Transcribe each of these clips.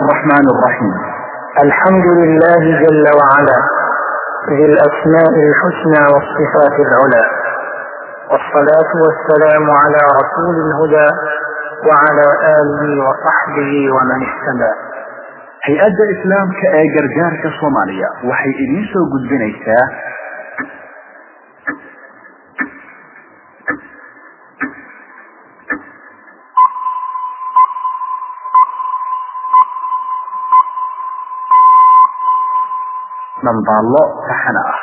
الرحمن الرحيم. الحمد لله جل وعلا ذي الأسماء الحسنى والصفات العلى، والصلاة والسلام على رسول الهدى وعلى آله وصحبه ومن اهتدى. hay-adda islaamka ee gargaarka Soomaaliya waxay idin soo gudbinaysaa dambaallo saxana ah.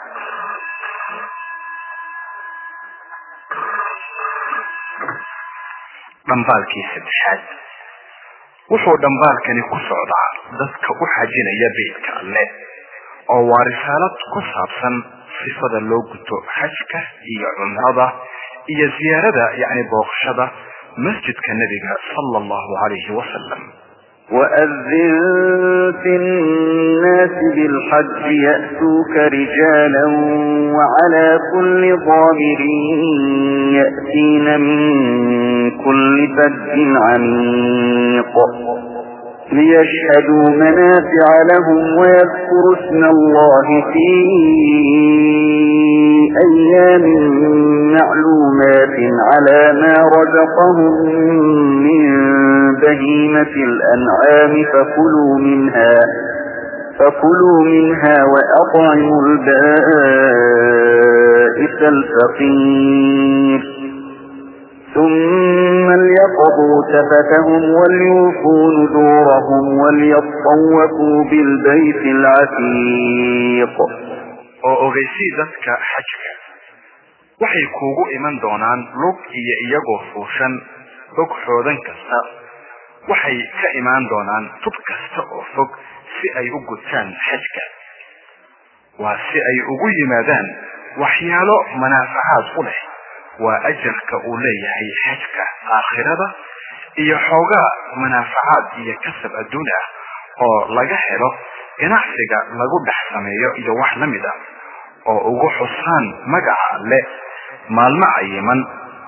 dambaalkii saddexaad wuxuu dambaalkani ku socdaa dadka u xajinaya beydka Alle oo waa risaalad ku saabsan sifada loo guto xajka iyo cumrada iyo ziyaarada booqashada masjidka nabiga sallallahu alayhi wa sallam. وأذن في الناس بالحج يأتوك رجالا وعلى كل ضامر يأتين من كل فج عميق ليشهدوا منافع لهم ويذكروا اسم الله في أيام معلومات على ما رزقهم من بهيمة الأنعام فكلوا منها وأطعموا البائس الفقير ثم ليقضوا تفتهم وليوفوا نذورهم وليطوفوا بالبيت العتيق. ogeysii dadka xajka waxay kuugu iman doonaan lug iyo iyagoo fuushan fog xoodan kasta, waxay ka imaan doonaan tub kasta oo fog si ay u gutaan xajka. waa si ay ugu yimaadaan waxyaalo manaafacaad u leh, waa ajarka uu leeyahay xajka aakhirada iyo xoogaa manaafacaad iyo kasab adduun ah oo laga helo ganacsiga lagu dhex sameeyo iyo wax la mid ah oo ugu xusaan magaca Alle maalmo cayiman,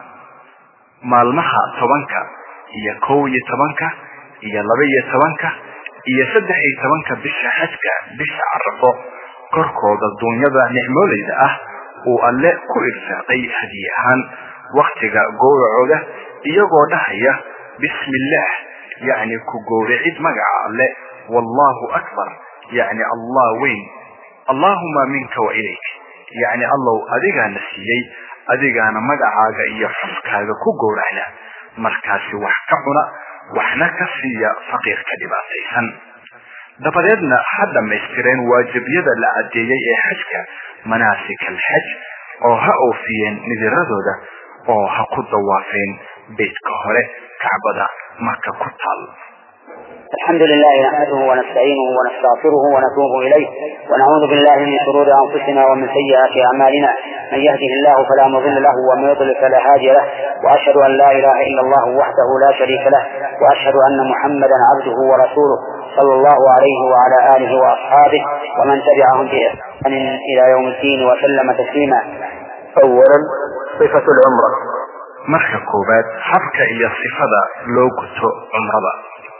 maalmaha 10 iyo 11 iyo 12 iyo 13 bisha xajka, bisha Carafo, korkooda dunyada nicmoolayda ah uu Alle ku irsaaqay hadiyahan waqtiga gowracooda iyagoo dhahaya bismillaah, ku gowracid magaca Alle, wallahu akbar, Allah weyn, allahumma minka wa ilayk, Allah adigaana siiyey, adigaana magacaaga iyo xuskaaga ku gowracna, markaasi wax ka cuna waxna ka siiya faqiirka dhibaataysan. dabadeedna ha dhamaystireen waajibyada la cadeeyay ee xajka, manaasik alxaj, oo ha oofiyeen nidiradooda oo ha ku dawaafeen beydka hore kacbada marka ku taal. الحمد لله نحمده ونستعينه ونستغفره ونتوب إليه ونعوذ بالله من شرور أنفسنا ومن سيئات أعمالنا، من يهده الله فلا مضل له ومن يضلل فلا هادي له، وأشهد أن لا إله إلا الله وحده لا شريك له، وأشهد أن محمدا عبده ورسوله صلى الله عليه وعلى آله وأصحابه ومن تبعهم بإحسان إلى يوم الدين وسلم تسليما. أولا صفة العمرة. marka koobaad habka iyo sifada loo guto cumrada.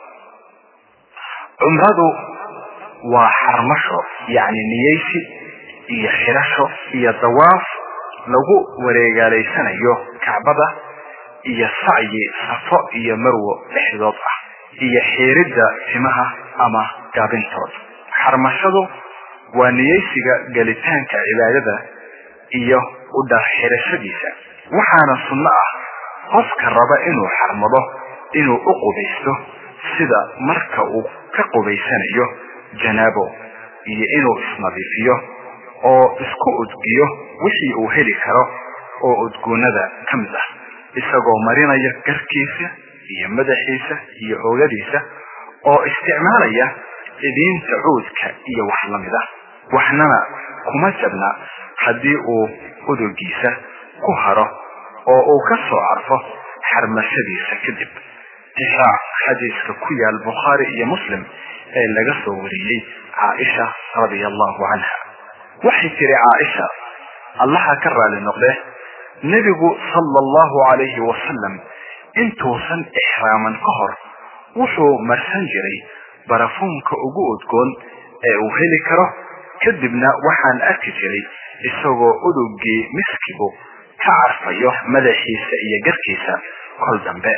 cumradu waa xarmasho, niyeysi iyo xirasho iyo dawaaf lagu wareegaleysanayo kacbada iyo sacyi safo iyo marwo dhexdood ah iyo xiridda timaha ama gaabintood. xarmashadu waa niyeysiga galitaanka cibaadada iyo u dhar xirashadiisa, waxaana sunno ah qofka raba inuu xarmado inuu u qubaysto sida marka uu ka qubaysanayo janaabo, iyo inuu isnadiifiyo oo isku udgiyo wixii uu heli karo oo udgoonada ka mid ah, isagoo marinaya garkiisa iyo madaxiisa iyo oogadiisa oo isticmaalaya idiinta cuudka iyo wax la mid ah. waxnana kuma jabna haddii uu uduggiisa ku haro oo uu ka soo carfo xarmashadiisa kadib. xadiiska ku yaal Bukhari iyo Muslim ee laga soo wariyay Aisha radiyallahu anha, waxay tiri Aisha, Allah ka raali noqde, nabigu sallallahu alayhi wa sallam intuusan ihraaman ka hor wuxuu marsan jiray barafuunka ugu udgoon ee uu heli karo kadibna waxaan arki jiray isagoo udugii miskigu ka carfayo madaxiisa iyo garkiisa kol dambe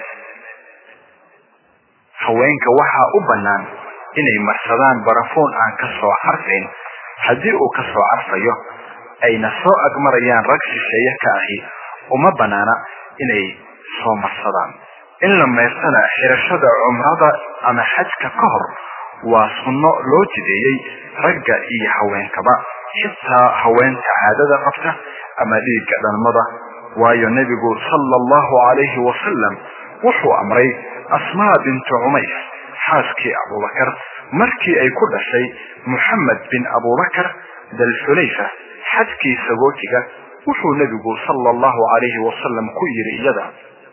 haweenka waxaa u bannaan inay marsadaan barafuun aan ka soo carfayn haddii uu ka soo carfayo ayna soo agmarayaan rag shisheeye ka ahi uma bannaana inay soo marsadaan in la meersana xirashada cumrada ama xajka ka hor waa sunno loo jideeyey ragga iyo haweenkaba xitaa haweenta caadada qabta ama dhiigga dhalmada waayo nebigu sallallahu alayhi wasallam wuxuu amray asmaa bintu umays xaaskii abubakar markii ay ku dhashay muxamed bin abubakar dalxulayfa xajkii sagootiga wuxuu nebigu sallallahu alayhi wasallam ku yiri iyada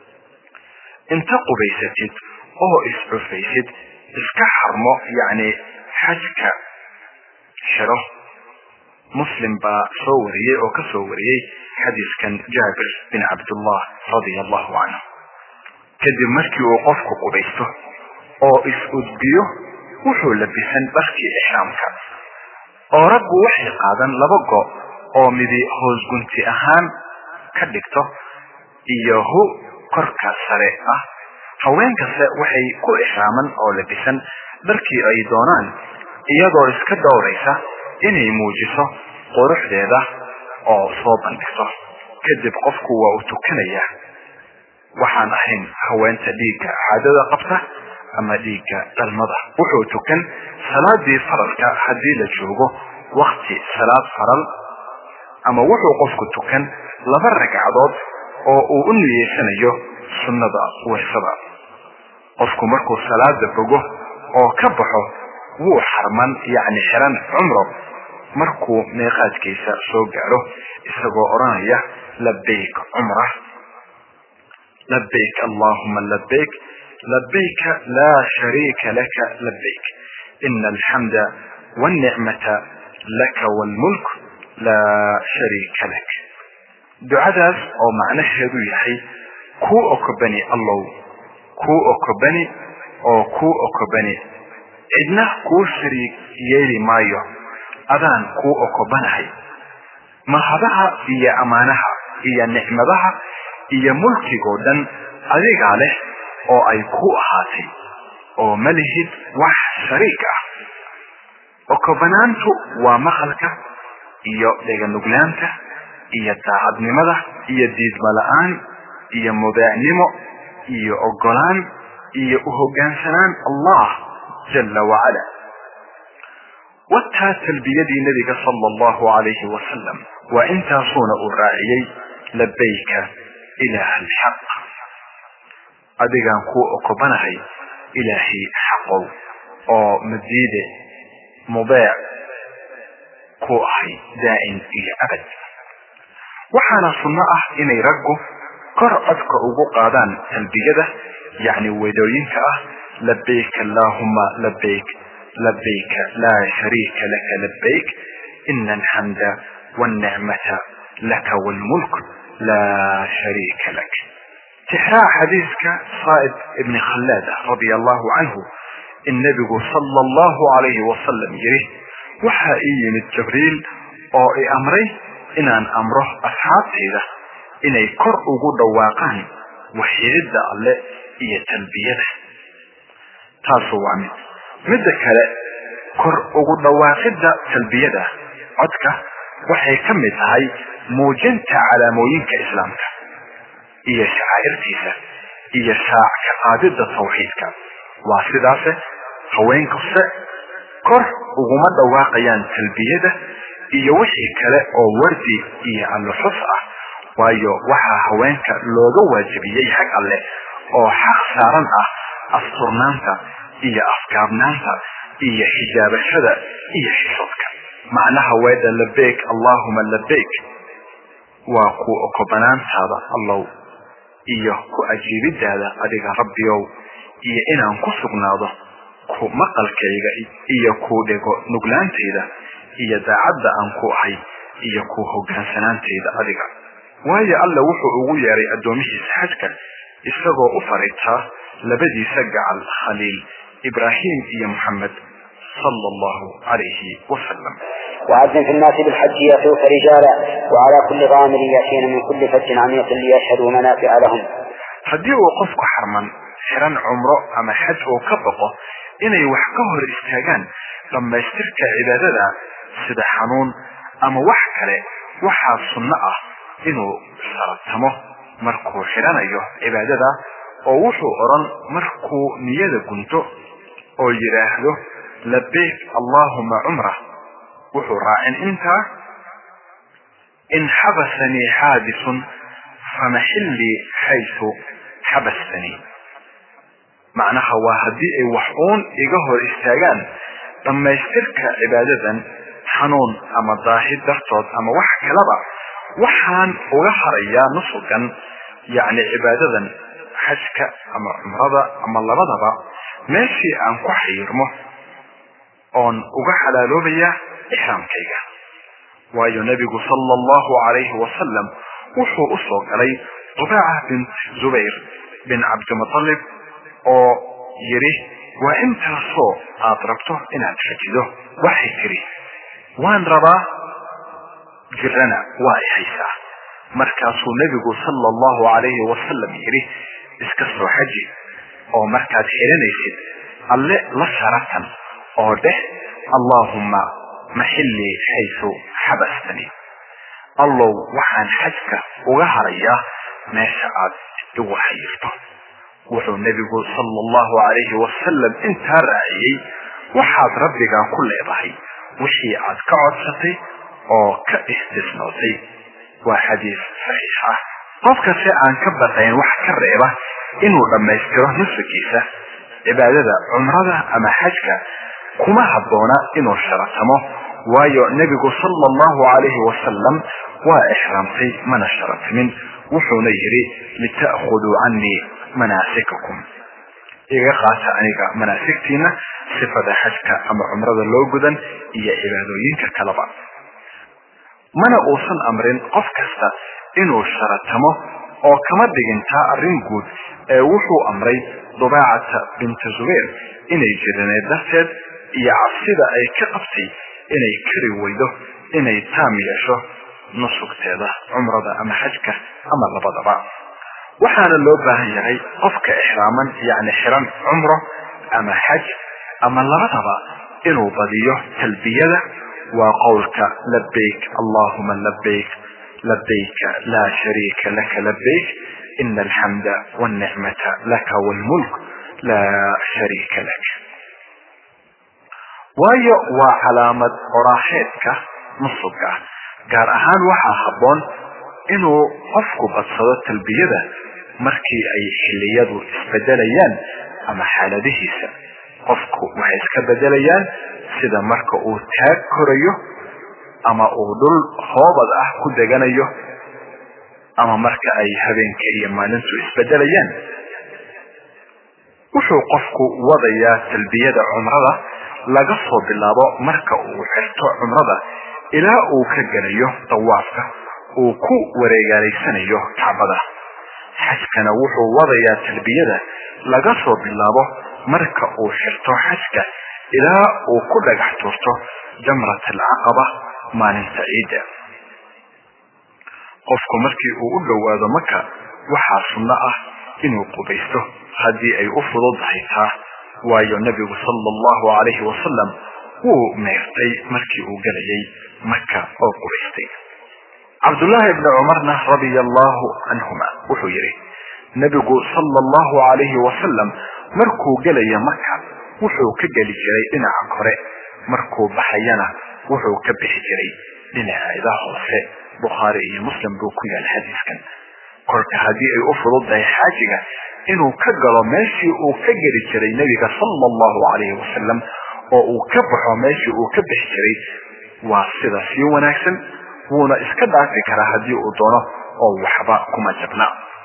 inta qubaysatid oo iscufaysid iska xarmo yani xajka xiro muslim baa soo wariyey oo ka soo wariyey xadiiskan jaabir bin cabdullah radiyallahu anhu kadib markii uu qofku qubaysto oo is-udbiyo wuxuu labisan dharkii ixraamka oo raggu waxay qaadan 2 go oo midi hoos gunti ahaan ka dhigto iyo korka sare ah haweenkase waxay ku ixraaman oo labisan dharkii ay doonaan iyadoo iska dowraysa inay muujiso quruxdeeda oo soo bandhigto kadib qofku waa u tukanaya waxaan ahayn haweenta dhiigga caadada qabta ama dhiigga dhalmada wuxuu tukan salaadii faralka haddii la joogo waqti salaad faral ama wuxuu qofku tukan 2 ragcadood oo uu u niyeysanayo sunnada weesada qofku markuu salaada bogo oo ka baxo wuu xarman yani xiran cumro markuu meeqaadkiisa soo gaaro isagoo oranaya labbayk umra labbayk allahumma labbayk labbayk la sharika laka labbayk innal hamda wan ni'mata laka wal mulk la sharika lak ducadaas oo macnaheedu yahay ku okobani allah ku okobani oo ku okobani idna ku shariik yeeli maayo adaan ku okobanahay mahadaha iyo amaanaha iyo nicmadaha iyo mulkigo dhan adiga leh oo ay ku ahaatay oo malihid wax shariik ah okobanaantu waa maqalka iyo deganuglaanta iyo taacadnimada iyo diidma la'aan iyo mudaacnimo iyo ogolaan iyo u hoggaansanaan allah jalla wa ala وتا تلبية النبي صلى الله عليه وسلم وانت صون الراعي لبيك إله الحق أدقان كو أقبنهي إلهي حقه أو مزيد مضيع كو أحي دائن إلى أبد وحانا صنعه إني رقه قرأتك أبو قادان تلبية يعني ويدوينك لبيك اللهم لبيك لبيك لا شريك لك لبيك إن الحمد والنعمة لك والملك لا شريك لك تحرى حديثك صائد ابن خلادة رضي الله عنه النبي صلى الله عليه وسلم يريه وحائي من جبريل أو أمري إن أمره أصحاب هذا إن يكر وجود واقعا وحيد الله يتلبيه تاسو عمد midda kale kor ugu dhawaaqida talbiyada codka waxay ka mid tahay muujinta calaamooyinka islaamka iyo shacairtiisa iyo shaaca qaadida tawxiidka waa sidaas haweenkuse kor uguma dhawaaqayaan talbiyada iyo wixii kale oo wardi iyo alxus ah waayo waxa haweenka looga waajibiyay xaq alle oo xaq saaran ah asturnaanta iyo afkaarnaanta iyo xijaabashada iyo xishoodka macnaha weeda labbayk allahumma labbayk waa ku okobanaantaada allah iyo ku ajiibidaada adiga rabbiyow iyo inaan ku sugnaado ku maqalkayga iyo ku dhego nuglaantayda iyo daacadda aan ku ahay iyo ku hogaansanaantayda adiga waayo alla wuxuu ugu yeeray addoomihiisa xajka isagoo u fariitaa labadiisa gacal khaliil إبراهيم يا محمد صلى الله عليه وسلم. وأذن في الناس بالحج يأتوك رجالا وعلى كل ضامر يأتين من كل فج عميق ليشهدوا منافع لهم. haddii uu qofku xarman xiran cumro ama xaj uu ka baqo inay wax ka hor istaagaan dhammaystirka cibaadada sida xanuun ama wax kale, waxaa sunno ah inuu saratamo markuu xiranayo cibaadada oo wuxuu oran markuu niyada gunto oo yiraahdo labbayk allahumma umrah wuxuu raacin intaa in xabasani xaadisun famahilli xaysu xabastani. macnaha waa haddii ay wax uun iga hor istaagaan dhammaystirka cibaadadan xanuun ama daahid dartood ama wax kalaba, waxaan uga harayaa nusugan yacni cibaadadan xajka ama cumrada ama labadaba meeshii aan ku xayirmo oon uga xalaaloobaya ixraamkayga. waayo nabigu sala allahu calayhi wasalam wuxuu u soo galay Rubaaca bint Zubayr bin Cabdimutalib oo yiri waa intaasoo aad rabto inaad xajido. waxay tiri waan rabaa jirana waa i haysaa. markaasuu nabigu sala allahu calayhi wasalam yiri iska soo xaji oo markaad xiranaysid alle la sharatan oo dheh allahumma maxilli xaysu xabastani. allow waxaan xajka uga harayaa meesha aad igu xayirto. wuxuu nabigu sala allahu calayhi wasalam intaa raaciyey waxaad rabbigaa ku leedahay wixii aad ka codsatay oo ka istisnootay. waa xadiis saxiix ah. qofka si aan ka baqayn wax ka reeba inuu dhammaystiro nusugiisa cibaadada cumrada ama xajka kuma habboona inuu sharatamo, waayo nabigu sala allahu calayhi wasalam waa ixraamtay mana sharatamin. wuxuuna yiri lita'khuduu cannii manaasikakum, iga qaata aniga manaasigtiina sifada xajka ama cumrada loo gudan iyo cibaadooyinka kaleba. mana uusan amrin qof kasta inuu sharatamo oo kama dhigintaa arrin guud ee wuxuu amray Dubaacata bint Zubayr inay jiraneed darteed iyo cabsida ay ka qabtay inay kari weydo inay taam yeesho nusugteeda cumrada ama xajka ama labadaba. waxaana loo baahan yahay qofka ixraaman yacni xiran cumro ama xaj ama labadaba inuu badiyo talbiyada waa qowlka labbayk allahumma labbayk labbayk laa shariika laka labbayk ina alxamda walnicmata laka walmulk laa shariika lak. waayo waa calaamad qoraaxeedka nusuga. gaar ahaan waxaa habboon inuu qofku badsado talbiyada markii ay xilliyadu isbedelayaan ama xaaladihiisa. qofku waxay iska bedelayaan sida marka uu taag korayo ama uu dhul hoobad ah ku deganayo ama marka ay habeenka iyo maalintu isbedelayaan. wuxuu qofku wadayaa talbiyada cumrada laga soo bilaabo marka uu xirto cumrada ilaa uu ka galayo tawaafka uu ku wareegaalaysanayo kacbada. xajkana wuxuu wadayaa talbiyada laga soo bilaabo marka uu xirto xajka ilaa uu ku dhagax tuurto jamrat alcaqaba maalinta ciida. qofku markii uu u dhowaado maka waxaa sunno ah inuu qubaysto haddii ay u fududahay taa, waayo nabigu sala allahu calayhi wasalam wuu meertay markii uu galayay maka oo qubaystay. cabdullaahi ibni cumarna radia allahu canhuma wuxuu yidhi nabigu sala allahu calayhi wasalam markuu gelaya maka wuxuu ka geli jiray dhinaca kore, markuu baxayana wuxuu ka bixi jiray dhinaceeda hoose. bukhaari iyo muslim buu ku yaal xadiiskan. kolka haddii ay u fududahay xaajiga inuu ka galo meeshii uu ka geli jiray nabiga sala allahu calayhi wasalam oo uu ka baxo meeshii uu ka bixi jiray, waa sida sii wanaagsan. wuuna iska dhaafi karaa haddii uu doono oo waxba kuma jabna.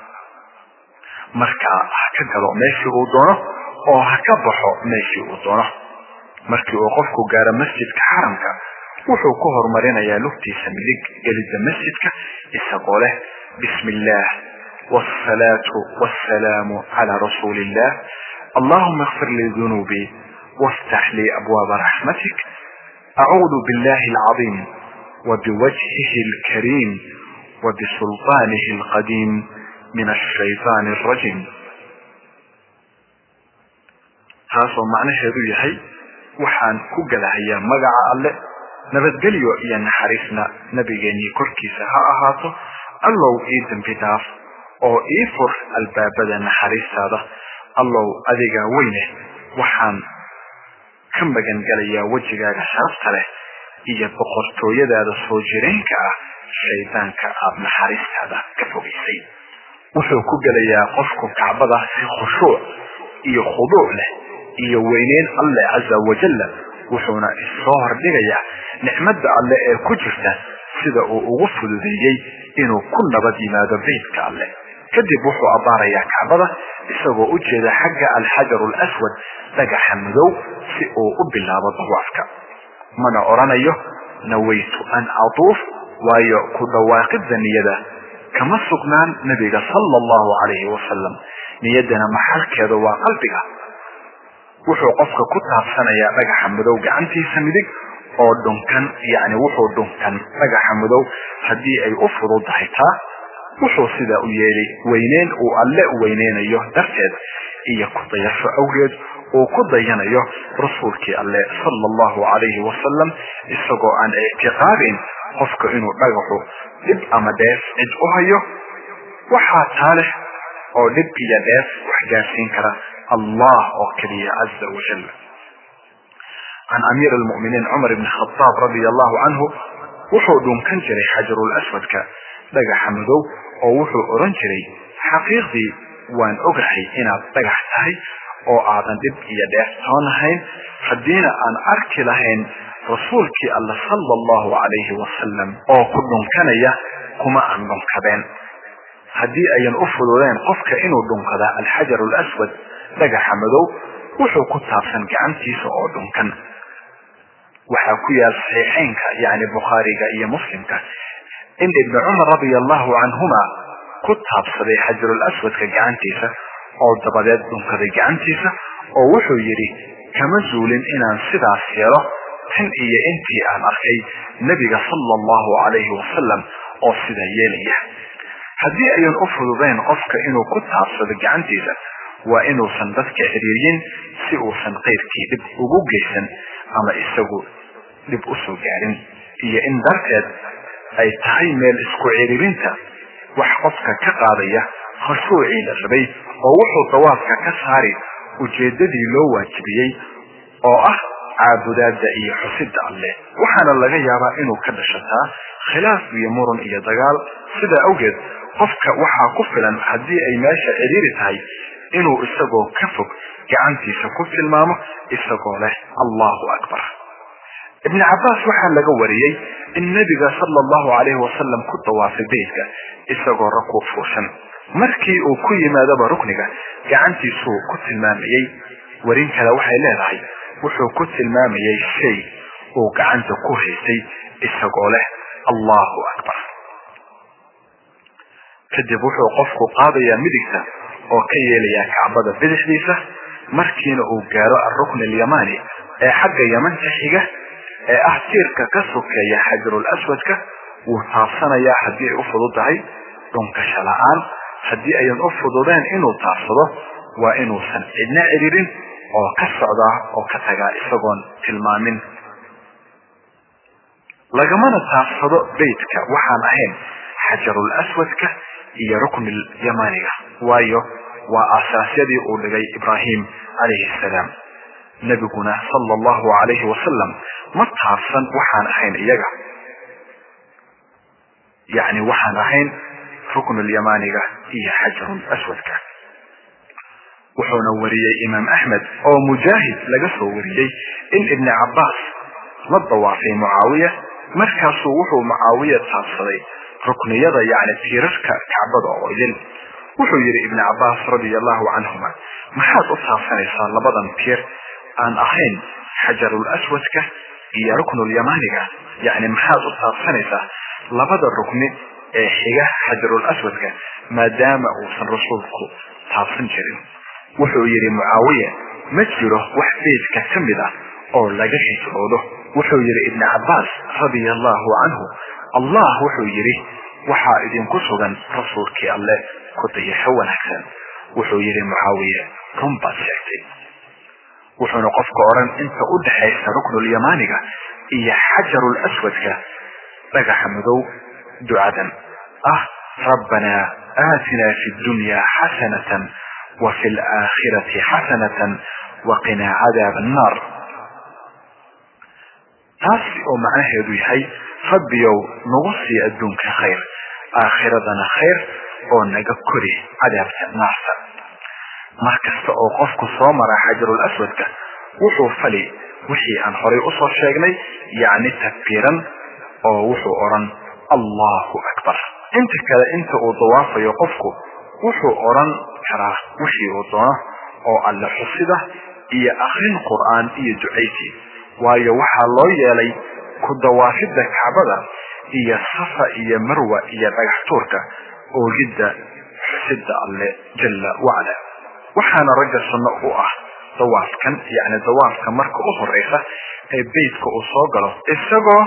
marka ha ka galo meeshii uu doono oo ha ka baxo meeshii uu doono. markii uu qofku gaaro masjidka xaramka wuxuu ku horumarinayaa lugtiisa midig gelidda masjidka isagoo leh bismi illaah waalsalaatu waalsalaamu calaa rasuuli illah اللهم اغفر لي ذنوبي وافتح لي أبواب رحمتك، أعوذ بالله العظيم وبوجهه الكريم وبسلطانه القديم من الشيطان الرجيم. هذا معنى هذا يحي وحان كوغل هيا مقع الله نبتقليو إيا نحرسنا نبيني كركي سها أهاتو الله إيدن بداف أو إيفر الباب دا نحرس هذا الله أذيقا وينه وحان كم بغن قليا وجها شرفت له إيا بقرتو يدا دا صوجرين كا شيطان كا أبن حرس هذا كفوغيسي وحو كوغليا قفكو كعبدا في خشوع إيا خضوع له إيا وينين الله عز وجل وحونا الصهر ديغيا نعمد الله كجرتا سيدا أغفل ذيي إنو كنا بدي ماذا بيتك الله كدب وحو أباريا كعبدا إساقو أجد حق الحجر الأسود لقى حمدو سئو أبلا بضوافك من أرانيه نويت أن أطوف ويأكد واقد ذنيدا كما سقنان نبي صلى الله عليه وسلم نيدنا محل كذا وقلبك وحو قفك كتاب سنة لقى حمدو قعنتي سمدك oo dhunkan yani wuxuu dhunkan laga xamudo hadii ay u fududahay wuxuu sida u yeelay weyneen oo alle u weyneenayo darteed iyo ku dayasho awgeed oo ku dayanayo rasuulkii alle sallallahu alayhi wasallam isagoo aan i'tiqaadin qofka inuu dhagaxo dib ama dheef cid u hayo waxaa taaleh oo dib iyo dheef wax gaarsiin kara allah oo kaliya azza wa jalla. عن أمير المؤمنين عمر بن الخطاب رضي الله عنه وحو دون كان جري حجر الأسود لقى حمدو أو وحو أرنجري حقيقي وان أقرحي إنا بقحتهي أو أعطان دب يدف تونهين حدينا أن أركي لهين رسولك الله صلى الله عليه وسلم أو كلهم كان كما أنهم كبين حدي أين أفضل لين قفك إنو دون كذا الحجر الأسود لقى حمدو وحو كتاب سنقعنتي سعودون كان وحاكويا الصحيحين يعني بخاري إيا مسلم إن ابن عمر رضي الله عنهما كتاب صدي حجر الأسود كجعنتيسة أو دبادات دون كجعنتيسة أو وحو يري كمزول إنان سدع سيارة تن إيا انتي عن أخي نبي صلى الله عليه وسلم أو سدع يليه هذه أيضا أفضل بين قفك إنو كتاب صدي جعنتيسة وإنو سندسك حريرين سئو سنقيركي لب أبوغيسن أما إساقو لب أسو جارين إيا إن داركاد أي تعيميل إسكو عريرينتا وحقفك كقاضية خشوعي لربي ووحو طوافك كساري وجددي لو واجبيي أو عابدات دائي حسد الله وحانا اللغا يابا إنو كدشتا خلاف يمور إيا دقال سيدا أوجد قفك وحا كفلا حدي أي ماشا عريرتهاي إنه إساقو كفك كعنتي سكوت المامة إساقو له الله أكبر. ابن عباس وحا لقوريي النبي صلى الله عليه وسلم كتوا في بيتك إساقو ركو فوشن مركي أو كي ما دب ركنك كعنتي سو كت المامي ورينك لوحي لاذعي وحو كت المامي شيء أو كعنت كوهيسي إساقو له الله أكبر. كدب وحو قفكو قاضيا مدكتا oo ka yeelaya kacbada bidixdiisa markiina uu gaaro ar-rukn al-yamani ee xagga Yamanka xiga ee ah tiirka ka sokeeya xajarul aswadka uu taabsanaya hadii uu fududahay dhunka shalaan hadii ay u fududeen inuu taabsado waa inuu san cidna ciriirin oo ka socda oo ka taga isagoon tilmaamin lagamana taabsado beedka waxaan ahayn xajarul aswadka iyo rukn al-yamaniga waayo waa asaasyadii uu dhigay Ibrahim alayhi salaam nabiguna sallallahu alayhi wasallam ma taabsan waxaan ahayn iyaga yani waxaan ahayn rukn al-yamaniga iyo xajarul aswadka wuxuuna wariyay Imam Ahmed oo Mujahid laga soo wariyay in Ibn Abbas la dawaafay Muawiya markaasuu wuxuu Muawiya taabsaday rukniyada yani tiirarka kacbada oo idin wuxuu yiri Ibn Abbas radiyallahu anhuma maxaad u taabsanaysaa labadan tiir aan ahayn xajarul aswadka iyo ruknul yamaniga yani maxaad u taabsanaysaa labada rukni ee xiga xajarul aswadka maadaama uu san rasuulku taabsan jirin wuxuu yiri Muawiya ma jiro wax beedka kamid ah oo laga hijroodo wuxuu yiri Ibn Abbas radiyallahu anhu Allah wuxuu yiri waxa idin ku sugan rasuulkii Allah ku dayasho wanaagsan wuxuu yiri Muawiya runba sheegtay wuxuu qofka oran inta u dhaxaysa ruknul yamaniga iyo hajarul aswadka dhagaxa madow ducadan ربنا آتنا في الدنيا حسنة وفي الآخرة حسنة وقنا عذاب النار تاسي او معناه يدوي ربيو نوصي الدنك خير آخرتنا خير او نقكري عذاب النار markasta oo qofku soo mara xajarul aswadka wuxuu fali wixii aan horay u soo sheegnay yaani takbiiran oo wuxuu oran Allahu akbar inta kale inta uu dawaafayo qofku wuxuu oran karaa wixii uu doono oo alla xusida iyo akhrin quraan iyo duceyti waayo waxa loo yeelay ku dawaafida Kaabada iyo Safa iyo Marwa iyo dhagax tuurka oo jidda xusida alle jalla wa ala waxaana rajal sunna u dawaafkan yaani dawaafka marka u horeysa ee beedka uu soo galo isagoo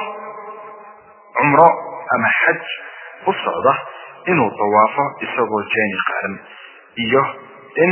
umro ama hajj u socda inuu dawaafo isagoo jeeni qaran iyo in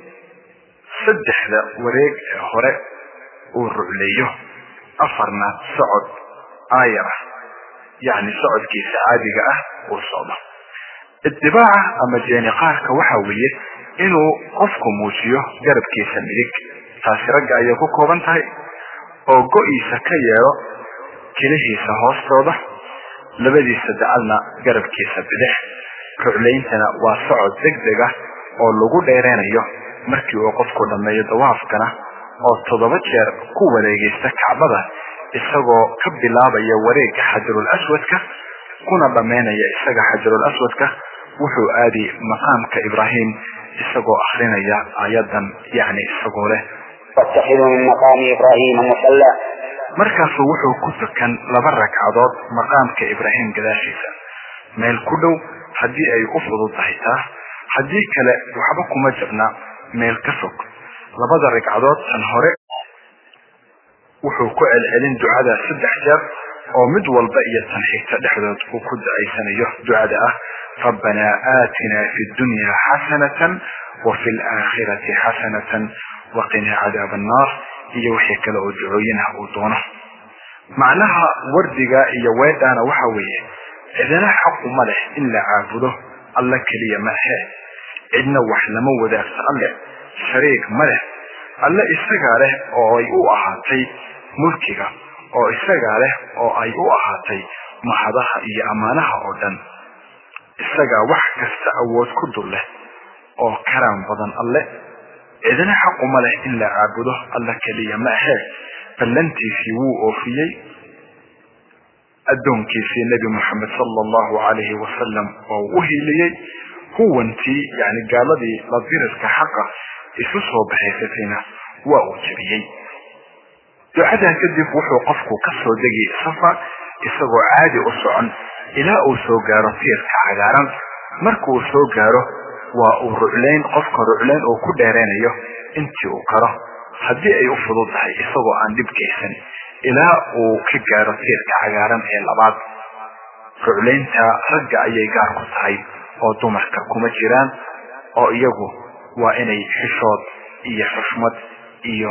saddexda wareeg hore uu rucleeyo afarna socod aayara yaani socodkiisa caadiga uu socdo itibaaca ama jeeni qaarka waxa weeye inuu qofku muujiyo garabkiisa midig taasi ragga ay ku kooban tahay oo go'iisa ka yeero kilihiisa hoostooda labadiisa dacalna garabkiisa bidix ruclayntana waa socod degdeg ah oo lagu dheereenayo markii uu qofku dhameeyo dawaafkana oo 7 jeer ku wareegaysta Kaabada isagoo ka bilaabaya wareegga xajarul aswadka kuna dhameynaya isaga xajarul aswadka wuxuu aadi maqaamka Ibrahim isagoo akhrinaya aayadan yaani isagoo leh fattakhidhu min maqami Ibrahim musalla markaas wuxuu ku tukan 2 ragcadood maqaamka Ibrahim gadaashiisa meel ku dhow hadii ay u fududahay hadii kale waxba kuma jirna meel ka fog 2 ragcadood tan hore wuxuu ku celcelin ducada 3 jeer oo mid walba iyo tan xigta dhexdood uu ku ducaysanayo ducada ربنا آتنا في الدنيا حسنة وفي الآخرة حسنة وقنا عذاب النار يوحي كلا أدعوينها أدونه معناها وردقا يوادانا وحوية إذن حق ملح إلا عابده الله كليا ملحه إذن وحلم ودافت الله شريك ملح الله إستقاله أو أيو أحاتي ملكك أو إستقاله أو أيو أحاتي محضها إيا أمانها أودن isaga wax kasta awood ku dulle oo karam badan alle idina xaq uma leh in la caabudo alla kaliya ma aha ballantiisii wuu oofiyey addoonkiisii nabi Muhammad sallallahu alayhi wa sallam oo u hiliyey huwantii yani gaaladii la diriska xaqa isu soo baxaysayna waa uu jabiyey ducada kadib wuxuu qofku ka soo degay Safa isagoo caadi u socon ilaa uu soo gaaro tiirka cagaaran markuu soo gaaro waa uu rucleyn qofka rucleyn oo ku dheereenayo intii uu karo hadii ay u fududahay isagoo aan dib geysan ilaa uu ka gaaro tiirka cagaaran ee labaad rucleynta ragga ayay gaar ku tahay oo dumarka kuma jiraan oo iyagu waa inay xishood iyo xushmad iyo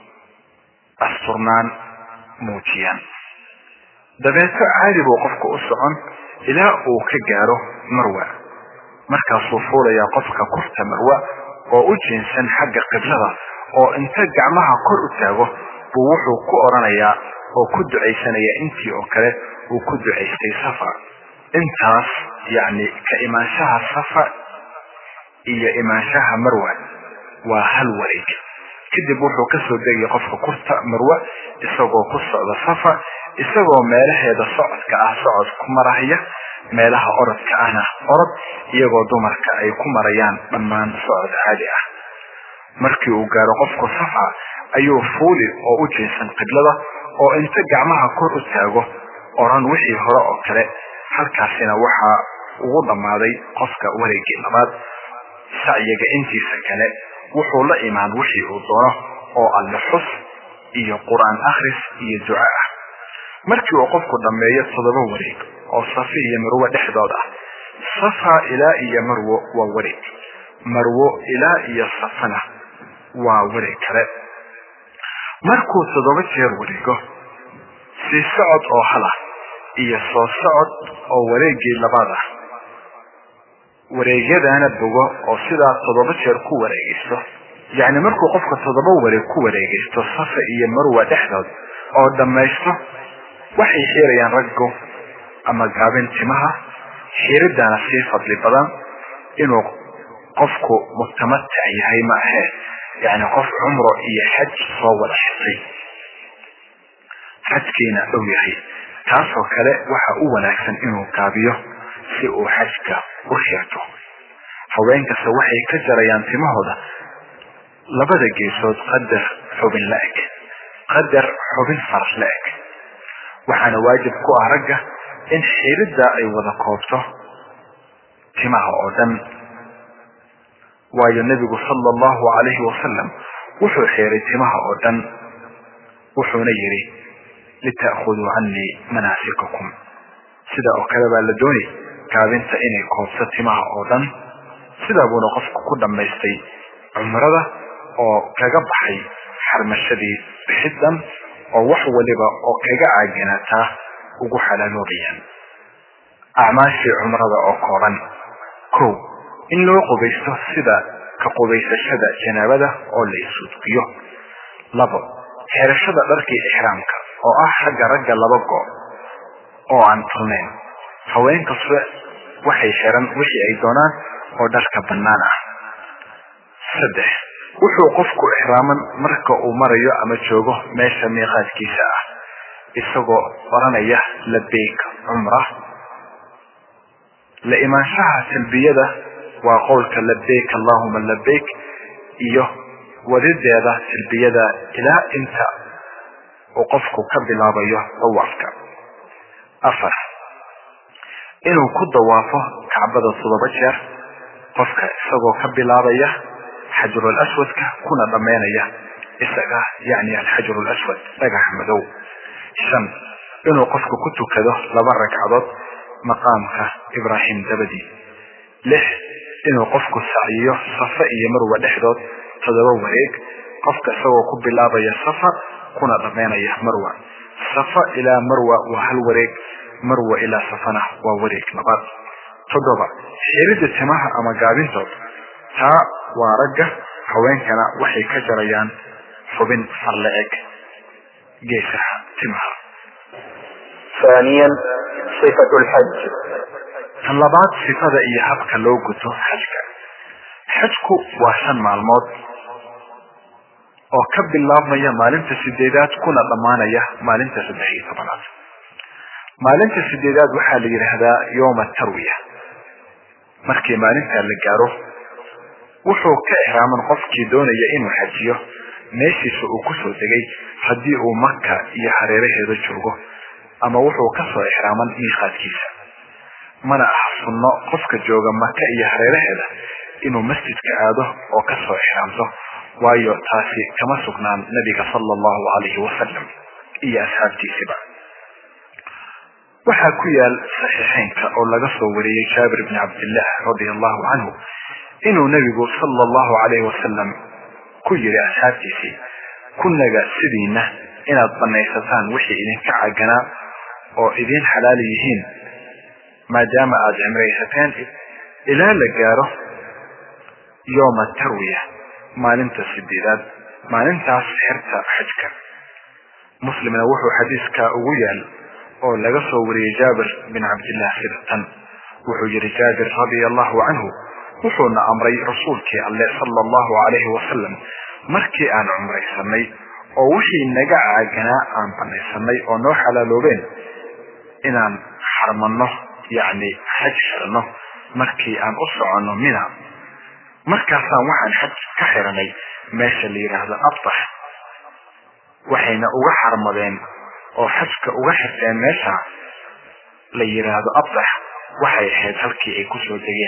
asturnaan muujiyaan dabeeto caadi buu qofku u socon ilaa uu ka gaaro Marwa markaasuu fuulaya qofka kurta Marwa oo u jeensan xagga qiblada oo inta gacmaha kor u taago buu wuxuu ku oranayaa oo ku duceysanaya intii oo kale uu ku duceystay Safa intaas yani ka imaanshaha Safa iyo imaanshaha Marwa waa hal wareeg kadib wuxuu ka soo degay qofka kurta Marwa isagoo ku socda Safa isagoo meelaheeda socodka socod ku maraya meelaha orodka orod iyagoo dumarka ay ku marayaan dhammaan socod caadi markii uu gaaro qofku Safa ayuu fuuli oo u jeesan qiblada oo inta gacmaha kor u taago oran wixii hore oo kale halkaasina waxa ugu dhamaaday qofka wareegii labaad sacyiga intiisa kale wuxuu la imaan wixii uu doono oo alle xus iyo quraan akhris iyo duca ah markii uu qofku dhameeyo 7 wareeg oo safa iyo marwo dhexdood ah safa ilaa iyo marwo waa wareeg marwo ilaa iyo safana waa wareeg kale markuu 7 jeer wareego si socod oo hala iyo soo socod oo wareegii labaad ah wareegyadana bogo oo sida 7 jeer ku wareegisto يعني markuu qofka 7 wareeg ku wareegisto safa iyo marwa dhexdood oo dhamaysto waxay xirayaan raggo ama gaabin timaha xiridana si fadli badan inuu qofku mutamatta yahay ma aha يعني qof umro iyo xaj soo wada xisay xajkiina uu yahay taasoo kale waxa uu wanaagsan inuu gaabiyo si uu xajka u xirto haweenkaas waxay ka jarayaan timahooda labada geesood qadar xubin la-eg qadar xubin faras la-eg waxaana waajib ku ah ragga in xiridda ay wada koobto timaha oo dhan waayo nabigu sallallahu alayhi wasallam wuxuu xiray timaha oo dhan wuxuuna yiri litaakhuduu anni manaasikakum sida oo kale baa la doonay kaabinta inay koobto timaha oo dhan sida buuna qofku ku dhamaystay umrada oo kaga baxay xarmashadii bixidan oo wax waliba oo kaga caaginaata ugu xalaaloobayaan acmaashii umrada oo kooban kow in loo qubaysto sida ka qubaysashada janaabada oo la isudkiyo labo xirashada dharkii ihraamka oo ah xagga ragga 2 go oo aan tulnayn haweenkaasba waxay xiran wixii ay doonaan oo dharka bannaan ah saddex wuxuu qofku ihraaman marka uu marayo ama joogo meesha miiqaadkiisa ah isagoo oranaya labbayk umrah la imaanshaha talbiyada waa qowlka labbayk allahumma labbayk iyo wadideeda talbiyada ilaa inta uu qofku ka bilaabayo tawaafka afar inuu ku dawaafo kacbada 7 jeer qofka isagoo ka bilaabaya حجر الأسود كنا ضمينيا إسقى يعني الحجر الأسود رجع مدو شن إنه قفك كنت كذا لبرك عضد مقامك إبراهيم دبدي لح إنه قفك السعيه صفاء مروة دحدود تدور هيك قفك سوى كب الله يا صفا كنا ضمينيا مروة صفا إلى مروة وهل وريك مروة إلى صفنا ووريك نبات تدور حيرد السماح أما قابين صوت تا ورجع haweenkana waxay ka jarayaan xubin farleeg geesaha timaha ثانيا صفة الحج طلبات صفة iyo habka loo guto xajka xajku waa 5 maalmood oo ka bilaabmaya maalinta 8aad kuna dhamaanaya maalinta 13aad maalinta 8aad waxa la yiraahdaa yawm at-tarwiya markii maalinta la gaaro wuxuu ka ihraaman qofkii doonaya inuu xajiyo meeshiisa uu ku soo degay hadii uu Makka iyo hareeraheeda joogo ama wuxuu ka soo ihraaman miiqaadkiisa mana aha sunno qofka jooga Makka iyo hareeraheeda inuu masjidka aado oo ka soo ihraamto waayo taasi kama sugnaan nabiga sallallahu alayhi wasallam iyo asxaabtiisa waxa ku yaal saxiixaynka oo laga soo wariyay Jaabir ibn Abdullah radiyallahu anhu inuu nabigu sallallahu alayhi wasallam ku yiri asxaabtiisa kunnaga sidiina inaad banaysataan wixii idinka cagana oo idin xalaal yihiin maadaama aad cimraysateen ilaa la gaaro yawm at-tarwiya maalinta 8aad maalintaas xirta xajka muslimna wuxuu xadiiska ugu yaal oo laga soo wariyay Jaabir bin Abdullah sidatan wuxuu yiri Jaabir radiyallahu anhu wuxuuna amray rasuulkii Allah sallallahu alayhi wasallam markii aan umraysanay oo wixii naga caagana aan banaysanay oo noo xalaaloobeen inaan xarmanno yani xaj xirno markii aan u socono mina markaasaan waxaan xaj ka xiranay meesha la yiraahdo abtax waxayna uga xarmadeen oo xajka uga xirteen meesha la yiraahdo abtax waxay ahayd halkii ay ku soo degeen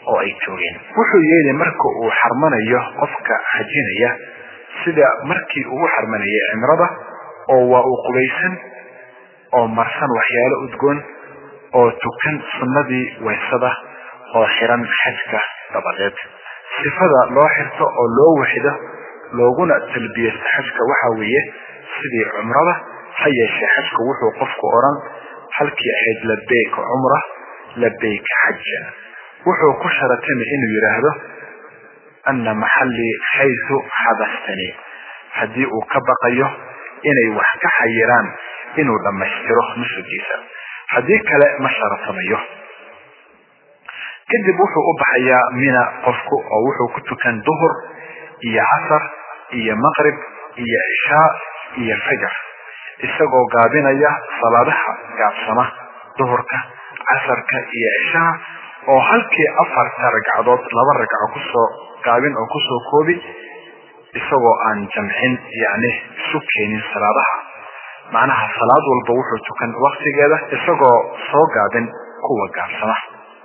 oo ay joogeen. wuxuu yeelay marka uu xarmanayo qofka xajinaya sida markii uu xarmanayay cimrada, oo waa uu qubaysan oo marsan waxyaalo udgoon oo tukan sunnadii weysada oo xiran xajka dabadeed. sifada loo xirto oo loo waxido looguna talbiyeysto xajka waxa weeye sidii cumrada. ha yeeshee xajka wuxuu qofku oran halkii ahayd labbayk cumra labbayk xajja. wuxuu ku sharatay inuu yiraahdo anna mahalli haythu habastani, haddii uu ka baqayo inay wax ka xayiraan inuu dhammaystiro nusugiisa, haddii kale ma sharatamayo. kadib wuxuu u baxayaa mina qofku oo wuxuu ku tukan duhur iyo casar iyo maqrib iyo cishaa iyo fajr, isagoo gaabinaya salaadaha gaabsama duhurka casarka iyo cishaa, oo halkii 4 ragcadood 2 ragco kusoo gaabin oo kusoo koobi, isagoo aan jamcin yani isu keenin salaadaha. macnaha salaad walba wuxuu tukan waqtigeeda isagoo soo gaabin kuwa gaabsama.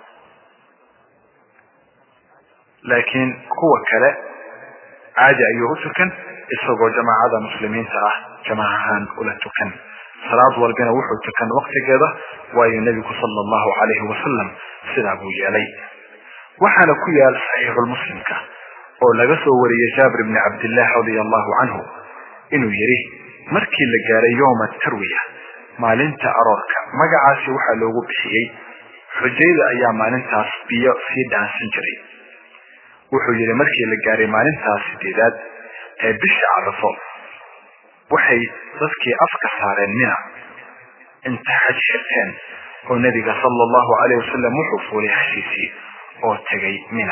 laakiin kuwa kale caadi ayuu u tukan isagoo jamaacada muslimiinta ah jamaacahan ula tukan. salaad walbana wuxuu tukan waqtigeeda, waayo nabigu sallallahu alayhi wasallam sidaa buu yeelay. waxaana ku yaal saxiixul muslimka oo laga soo wariyay Jaabir ibn Abdullah radiyallahu anhu inuu yiri markii la gaaray yawm at-tarwiya maalinta aroorka, magacaasi waxa loogu bixiyay xujayda ayaa maalintaas biyo sii dhaansan jiray. wuxuu yiri markii la gaaray maalintaas 8aad ee bisha Arafo waxay dadkii afka saareen mina inta xaj xirteen, oo nabiga sallallahu alayhi wasallam wuxuu fuulay hashiisii oo tagay mina.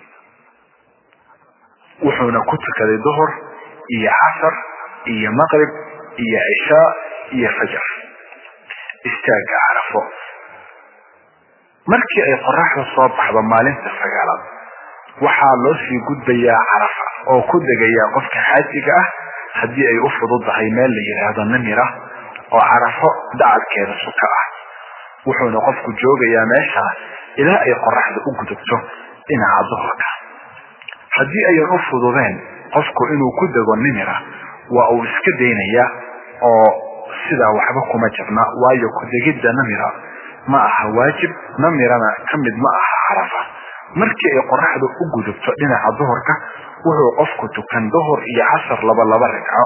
wuxuuna ku tukaday duhur iyo casar iyo maqrib iyo cishaa iyo fajr. istaaga Arafo markii ay qorraxdu soo baxdo maalinta 9aad waxaa loo sii gudbayaa Carafa oo ku degaya qofka xaajiga ah haddii ay u fududahay meel la yiraahdo Namira oo Carafo dacalkeeda suka ah. wuxuuna qofku joogayaa meesha ilaa ay qorraxdu u gudubto dhinaca duhurka. haddii ay u fududeen qofku inuu ku dego Namira waa uu iska daynayaa oo sida waxba kuma jirna, waayo ku degidda Namira ma aha waajib, Namirana kamid ma aha Carafa. markii ay qorraxdu u gudubto dhinaca duhurka wuxuu qofku tukan duhur iyo casar 2 ragco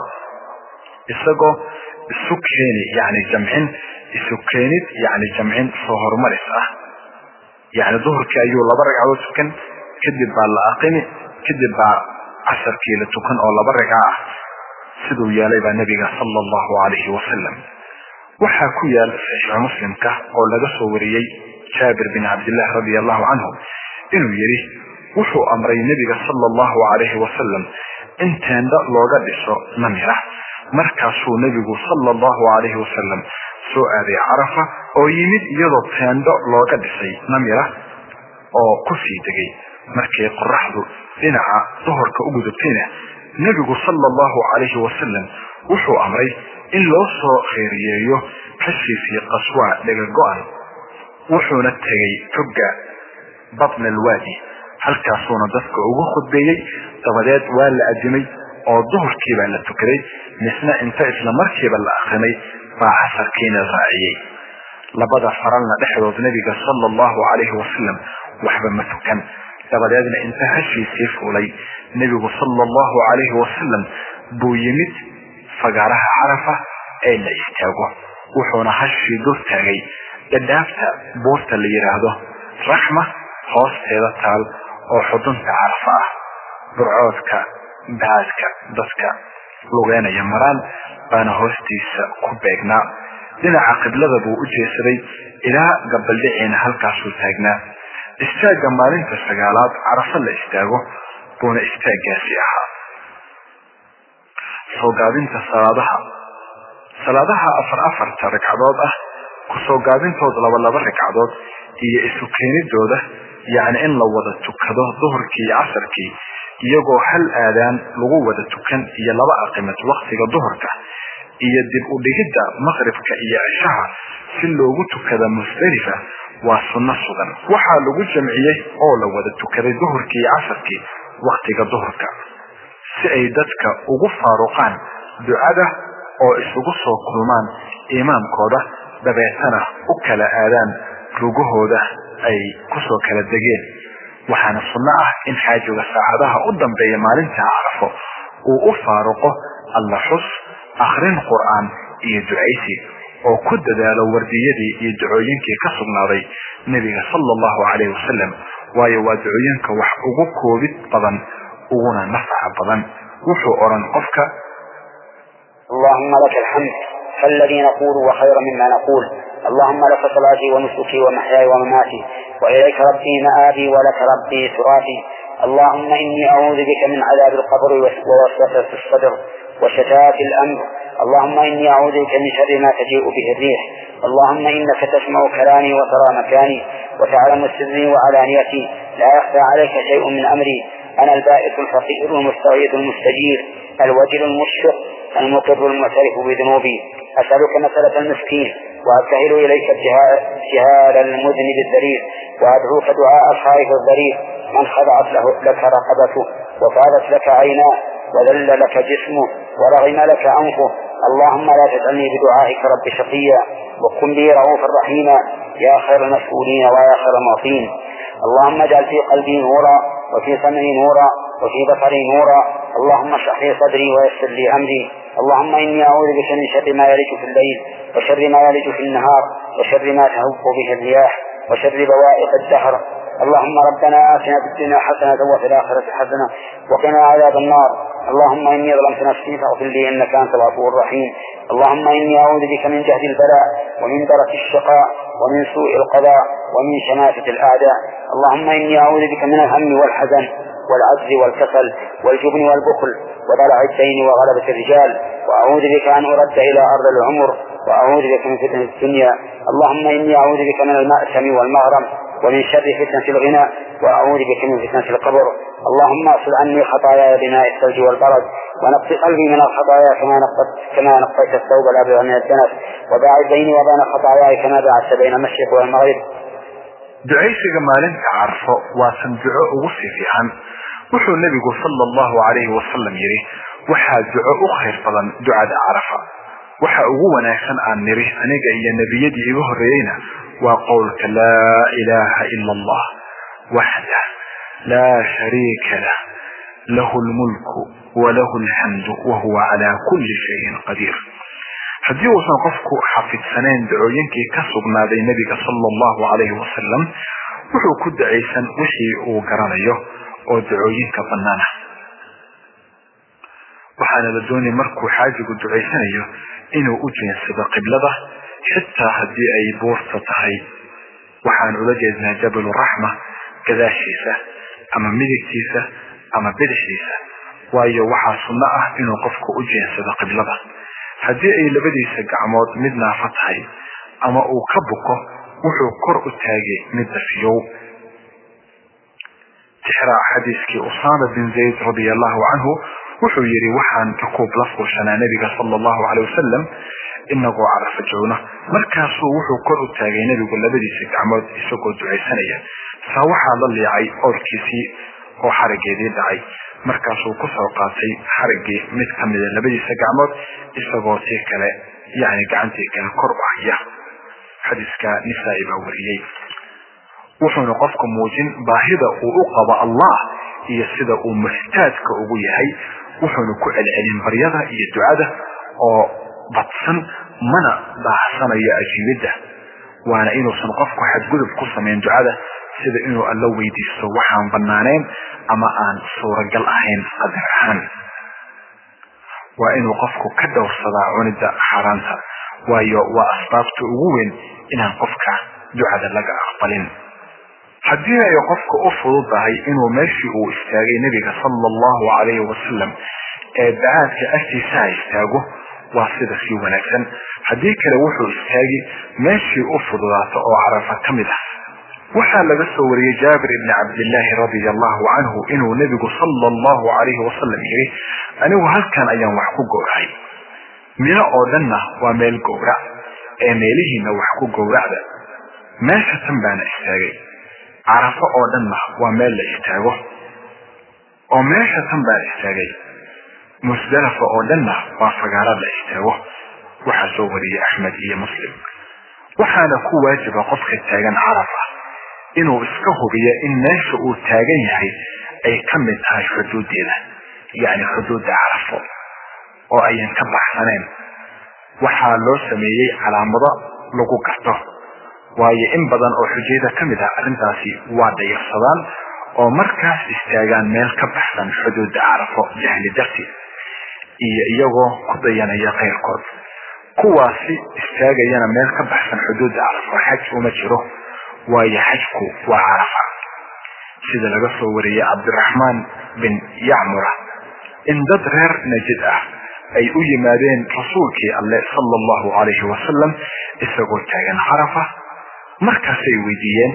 isagoo isu keeni yani jamcin isu keenid yani jamcin soo hormaris ah. yani duhurkii ayuu 2 ragcadood tukan, kadib baa la aqimi, kadib baa casarkii la tukan oo 2 ragco ah siduu yeelay baa nabiga sallallahu alayhi wasallam. waxaa ku yaal saxiix muslimka oo laga soo wariyay Jaabir bin Abdullah radiyallahu anhu inuu yiri wuxuu amray nabiga sallallahu alayhi wasallam in teenda looga dhiso Namira. markaasuu nabigu sallallahu alayhi wasallam soo aaday Carafa oo yimid iyadoo teendo looga dhisay Namira oo ku sii degay. markii qorraxdu dhinaca duhurka u gudubtayna nabigu sallallahu alayhi wasallam wuxuu amray in loo soo khayriyeeyo kashiifii qaswa dhaga go'an. wuxuuna tagay toga batn alwadi, halkaasuna dadka ugu khudbeeyay. dabadeed waa la adimay oo duhurkii baa la tukaday, misna inta isla markiiba la aqrimay baa casarkiina raaciyay. labada faralna dhexdood nabiga sallallahu alayhi wasallam waxba ma tukan. dabadeedna inta hashiisii fuulay nabigu sallallahu alayhi wasallam buu yimid fagaaraha Carafa ee la istaago, wuxuuna hashii dul taagay dhadhaafta buurta la yiraahdo Raxma hoosteeda taal oo xudunta Carafa ah. burcoodka baadka dadka lugeynaya maraan baana hoostiisa ku beegnaa. dhinaca qiblada buu u jeesaday ilaa gabaldhiciina halkaasuu taagnaa. istaaga maalinta 9aad Carafa la istaago buuna istaagaasi ahaa. soo gaabinta salaadaha 4 ragcadood ah, ku soo gaabintood 2 ragcadood iyo isu keenidooda, yani in la wada tukado duhurkii iyo casarkii iyagoo hal aadaan lagu wada tukan iyo 2 aqimad waqtiga duhurka, iyo dib u dhigidda maqribka iyo cishaha si loogu tukada Musdalifa وسنة صغن وحال جمعيه أول ودتكري ظهركي عصركي وقتك ظهرك سيدتك وغفارقان دعاده أو إسقصه كلمان إمام كوده دبيتنا وكلا آذان رجوه أي كسو كلا الدجين وحان الصناعة إن حاجة وساعدها قدام بي مالنتها عرفه وأفارقه الله حص آخرين القرآن يدعيسي وكد ذا لو ورديدي يدعوينك كسرنا ذي نبي صلى الله عليه وسلم ويودعوينك وحقوقه بالطبن وغنا نفع بضن وحو أرن قفك اللهم لك الحمد فالذي نقول وخير مما نقول اللهم لك صلاتي ونسكي ومحياي ومماتي وإليك ربي مآبي ولك ربي ثراتي اللهم إني أعوذ بك من عذاب القبر ووسوسة الصدر وشتات الأمر اللهم إني أعوذ بك من شر ما تجيء به الريح اللهم إنك تسمع كلامي وترى مكاني وتعلم سري وعلانيتي لا يخفى عليك شيء من أمري أنا البائس الفقير المستغيث المستجير الوجل المشفق المقر المعترف بذنوبي أسألك مسألة المسكين وأبتهل إليك جهال المذنب الذرير وأدعوك دعاء الخائف الضرير من خضعت لك رقبته وفاضت لك عيناه وذل لك جسمه ورغم لك أنفه اللهم لا تجعلني بدعائك رب شقيا وكن بي رؤوفا رحيما يا خير المسؤولين ويا خير المعطين اللهم اجعل في قلبي نورا وفي سمعي نورا وفي بصري نورا اللهم اشرح لي صدري ويسر لي أمري اللهم إني أعوذ بك من شر ما يلج في الليل وشر ما يلج في النهار وشر ما تهب به الرياح وشر بوائق الدهر اللهم ربنا آتنا في الدنيا حسنة وفي الآخرة حسنة وقنا عذاب النار اللهم إني ظلمت نفسي فاغفر لي إنك أنت الغفور الرحيم اللهم إني أعوذ بك من جهد البلاء ومن درك الشقاء ومن سوء القضاء ومن شماتة الأعداء اللهم إني أعوذ بك من الهم والحزن والعجز والكسل والجبن والبخل وضلع الدين وغلبة الرجال وأعوذ بك أن أرد إلى أرض العمر وأعوذ بك من فتنة الدنيا اللهم إني أعوذ بك من المأثم والمغرم ومن شر فتنة الغنى وأعوذ بك من فتنة القبر اللهم اغسل عني خطاياي بماء الثلج والبرد ونقض قلبي من الخطايا كما نقيت الثوب الأبيض من الدنس وباعد بيني وبين خطاياي كما باعدت بين المشرق والمغرب دعيش جمالين تعرفه وسنجعه وصفي عن وحو النبي صلى الله عليه وسلم يري وحا دعاء خير فضلا دعاء عرفه وحا أغونا يسان عن نري أنيق إيا النبي يدي إيوه الرئينا وقولك لا إله إلا الله وحده لا شريك له له الملك وله الحمد وهو على كل شيء قدير هدي وسنقفك حفظ سنين دعوينك كسبنا بين النبي صلى الله عليه وسلم وحو كد عيسان وشي وقرانيه ودعوينك بنانا وحانا بدوني مركو حاجة دعيسانيه إنه أجين سبا قبلده حتى هدي أي بورصة هاي وحان أولجيزنا جبل الرحمة كذا شيسة أما مدكتيسة أما بدحيسة وأي وحا صنعه إنه قفك أجين سبا قبلده هدي أي لبديسة قعمود مدنا فتحي أما أوكبكو وحو قرء التاجي مدفيو تحرى حديثك أسامة بن زيد رضي الله عنه وحو يري وحان تقوب لفظ شنا نبي صلى الله عليه وسلم إنه عرف جونه مركاسو وحو قرء التاجي نبي قل لبديسة قعمود إسوكو دعي سنية فوحا للي عي أوركيسي أو حرقي دي دعي markaasuu ku soo qaatay xarigii mid ka mid ah labadiisa gacmood isagoo tii kale yani gacantii kale kor u haya xadiiska Nisaa'i baa wariyay wuxuuna qofku muujin baahida uu u qabo Allah iyo sida uu muhtaajka ugu yahay wuxuuna ku celcelin baryada iyo ducada oo badsan mana baahsanayo ajiibada waana inuusan qofku xadgudub ku sameyn ducada sida inuu alla weydiisto waxaan banaaneen ama aan suuragal ahayn qadar ahaan waa inuu qofku ka dowrsada cunida xaraanta waayo waa asbaabta ugu weyn inaan qofka ducada laga aqbalin haddii ay qofku u fududahay inuu meeshii uu istaagay nabiga sallallahu alayhi wasallam ee ducada agtiisa istaago waa sida si wanaagsan haddii kale wuxuu istaagi meeshii u fududaato oo carafa kamid ah waxaa laga soo wariyay Jaabir ibn Abdullah radiyallahu anhu inuu nabigu sallallahu alayhi wasallam yiri anigu halkan ayaan wax ku gowrahay mina oo dhanna waa meel gowra ee meelihiina wax ku gowracda meesha tan baana istaagay carafo oo dhanna waa meel la istaago oo meesha tan baa istaagay musdalifa oo dhanna waa fagaaro la istaago waxaa soo wariyay Axmed iyo Muslim waxaana ku waajiba qofka taagan carafa inuu iska hubiyo in meesha uu taagan yahay ay ka mid tahay xuduudeeda yani xuduudda carafo oo ayan ka baxsaneen waxaa loo sameeyay calaamado lagu garto waayo in badan oo xujayda ka mid ah arrintaasi waa dayarsadaan oo markaas istaagaan meel ka baxsan xuduudda carafo jahli darteed iyo iyagoo ku dayanaya qayrkood kuwaasi istaagayana meel ka baxsan xuduudda carafo xaj uma jiro waayo xajku waa carafa sida laga soo wariyay Cabdiraxmaan bin Yacmura in dad reer Najd ah ay u yimaadeen rasuulkii Allah sallallahu alayhi wa sallam isagoo taagan carafa markaasay weydiiyeen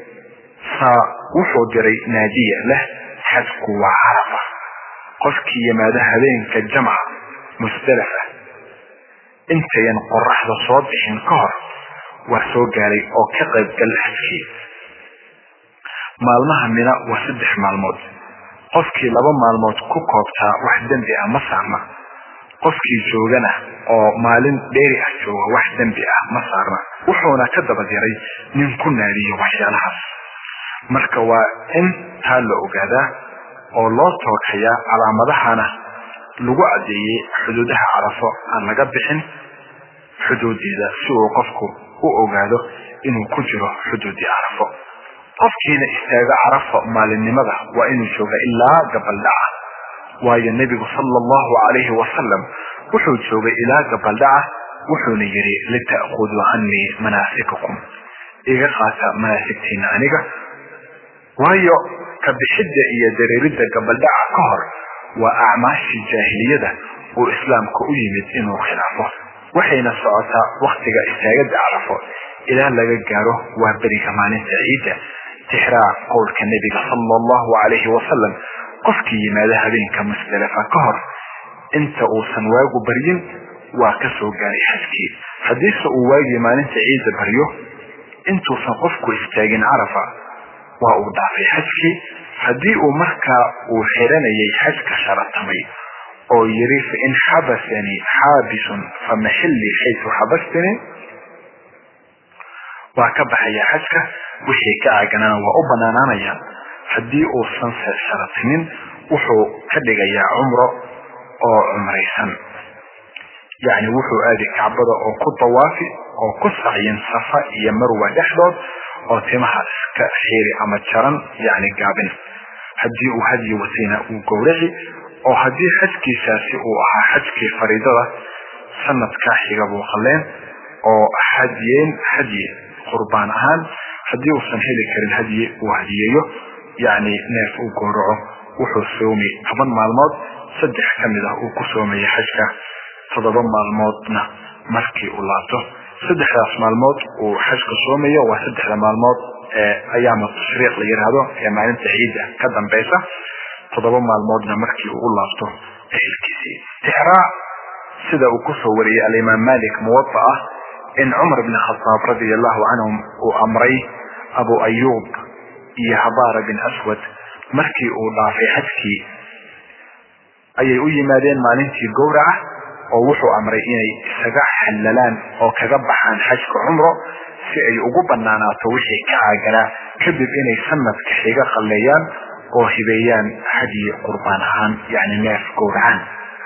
wuxuu diray naadiya leh xajku waa carafa qofkii yimaada habeenka jamca musdalifa intayan qoraxda soo bixin ka hor waa soo gaaray oo ka qayb gal xajkii maalmaha mina waa 3 maalmood qofkii 2 maalmood ku koobtaa wax dambi ah ma saarna qofkii joogana oo maalin dheeri ah jooga wax dambi ah ma saarna wuxuuna ka daba diray nin ku naadiyo waxyaalahaas marka waa in taa la ogaadaa oo loo tookayaa calaamadahana lagu cadeeyay xuduudaha carafo aan laga bixin xuduudeeda si uu qofku u ogaado inuu ku jiro xuduudii carafo qofkiina istaaga carafo maalinimada waa inuu jooga ilaa gabaldhaca waayo nabigu sallallahu alayhi wa sallam wuxuu joogay ilaa gabaldhaca wuxuuna yiri litaakhudhu anni manasikakum iga qaata manaasigtiina aniga waayo ka bixidda iyo dareeridda gabaldhaca ka hor waa acmaashii jaahiliyada oo islaamka u yimid inuu khilaafo waxayna socotaa waqtiga istaagada carafo ilaa laga gaaro waa beriga maalinta ciida tixraa qowlka nabiga sallallahu alayhi wa sallam qofkii yimaada habeenka musdalifa ka hor inta uusan waagu baryin waa ka soo gaaray xajkii hadiise uu waagii maalinta ciida baryo intuusan qofku istaagin carafa waa uu dhaafay xajkii haddii uu markaa uu xiranayay xajka sharatamay oo yiri fa in xabasani xaabisun famaxilli xaytu xabastani waa ka baxaya xajka wixii ka aaganana waa u banaanaanayaan haddii uusan sharatamin wuxuu ka dhigayaa cumro oo cumraysan yani wuxuu aadi kacbada oo ku tawaafi oo ku sacyin safa iyo marwa dhexdood oo timaha iska xiiri ama jaran yani gaabin haddii uu hadyi watayna uu gowraci oo haddii xajkiisaasi uu ahaa xajkii fariidada sanadka xiga buu qaleen oo hadyi qurbaan ahaan haddii uusan heli karin hadyi uu hadiyeeyo yani neef uu gowraco wuxuu soomi 10 maalmood 3 kamid ah uu ku soomay xajka 7 maalmoodna markii uu laabto 3 maalmood uu xajka soomayo waa 3 maalmood ayaam tashriiq la yiraahdo ee maalinta ciida ka dambaysa 7 maalmoodna markii uu laabto ehelkiisii tixraa sida uu ku soo wariyay al-Imam Malik muwatta in Umar ibn Khattab radiyallahu anhu uu amray Abu Ayyub iyo Habar bin Aswad markii uu dhaafay xajkii ayay u yimaadeen maalintii gowraca oo wuxuu amray inay isaga xalalaan oo kaga baxaan xajka umro si ay ugu banaanaato wixii ka caagana kadib inay sanadka xiga qalleeyaan oo hibeeyaan hadyi qurbaan ahaan yani neef gowracan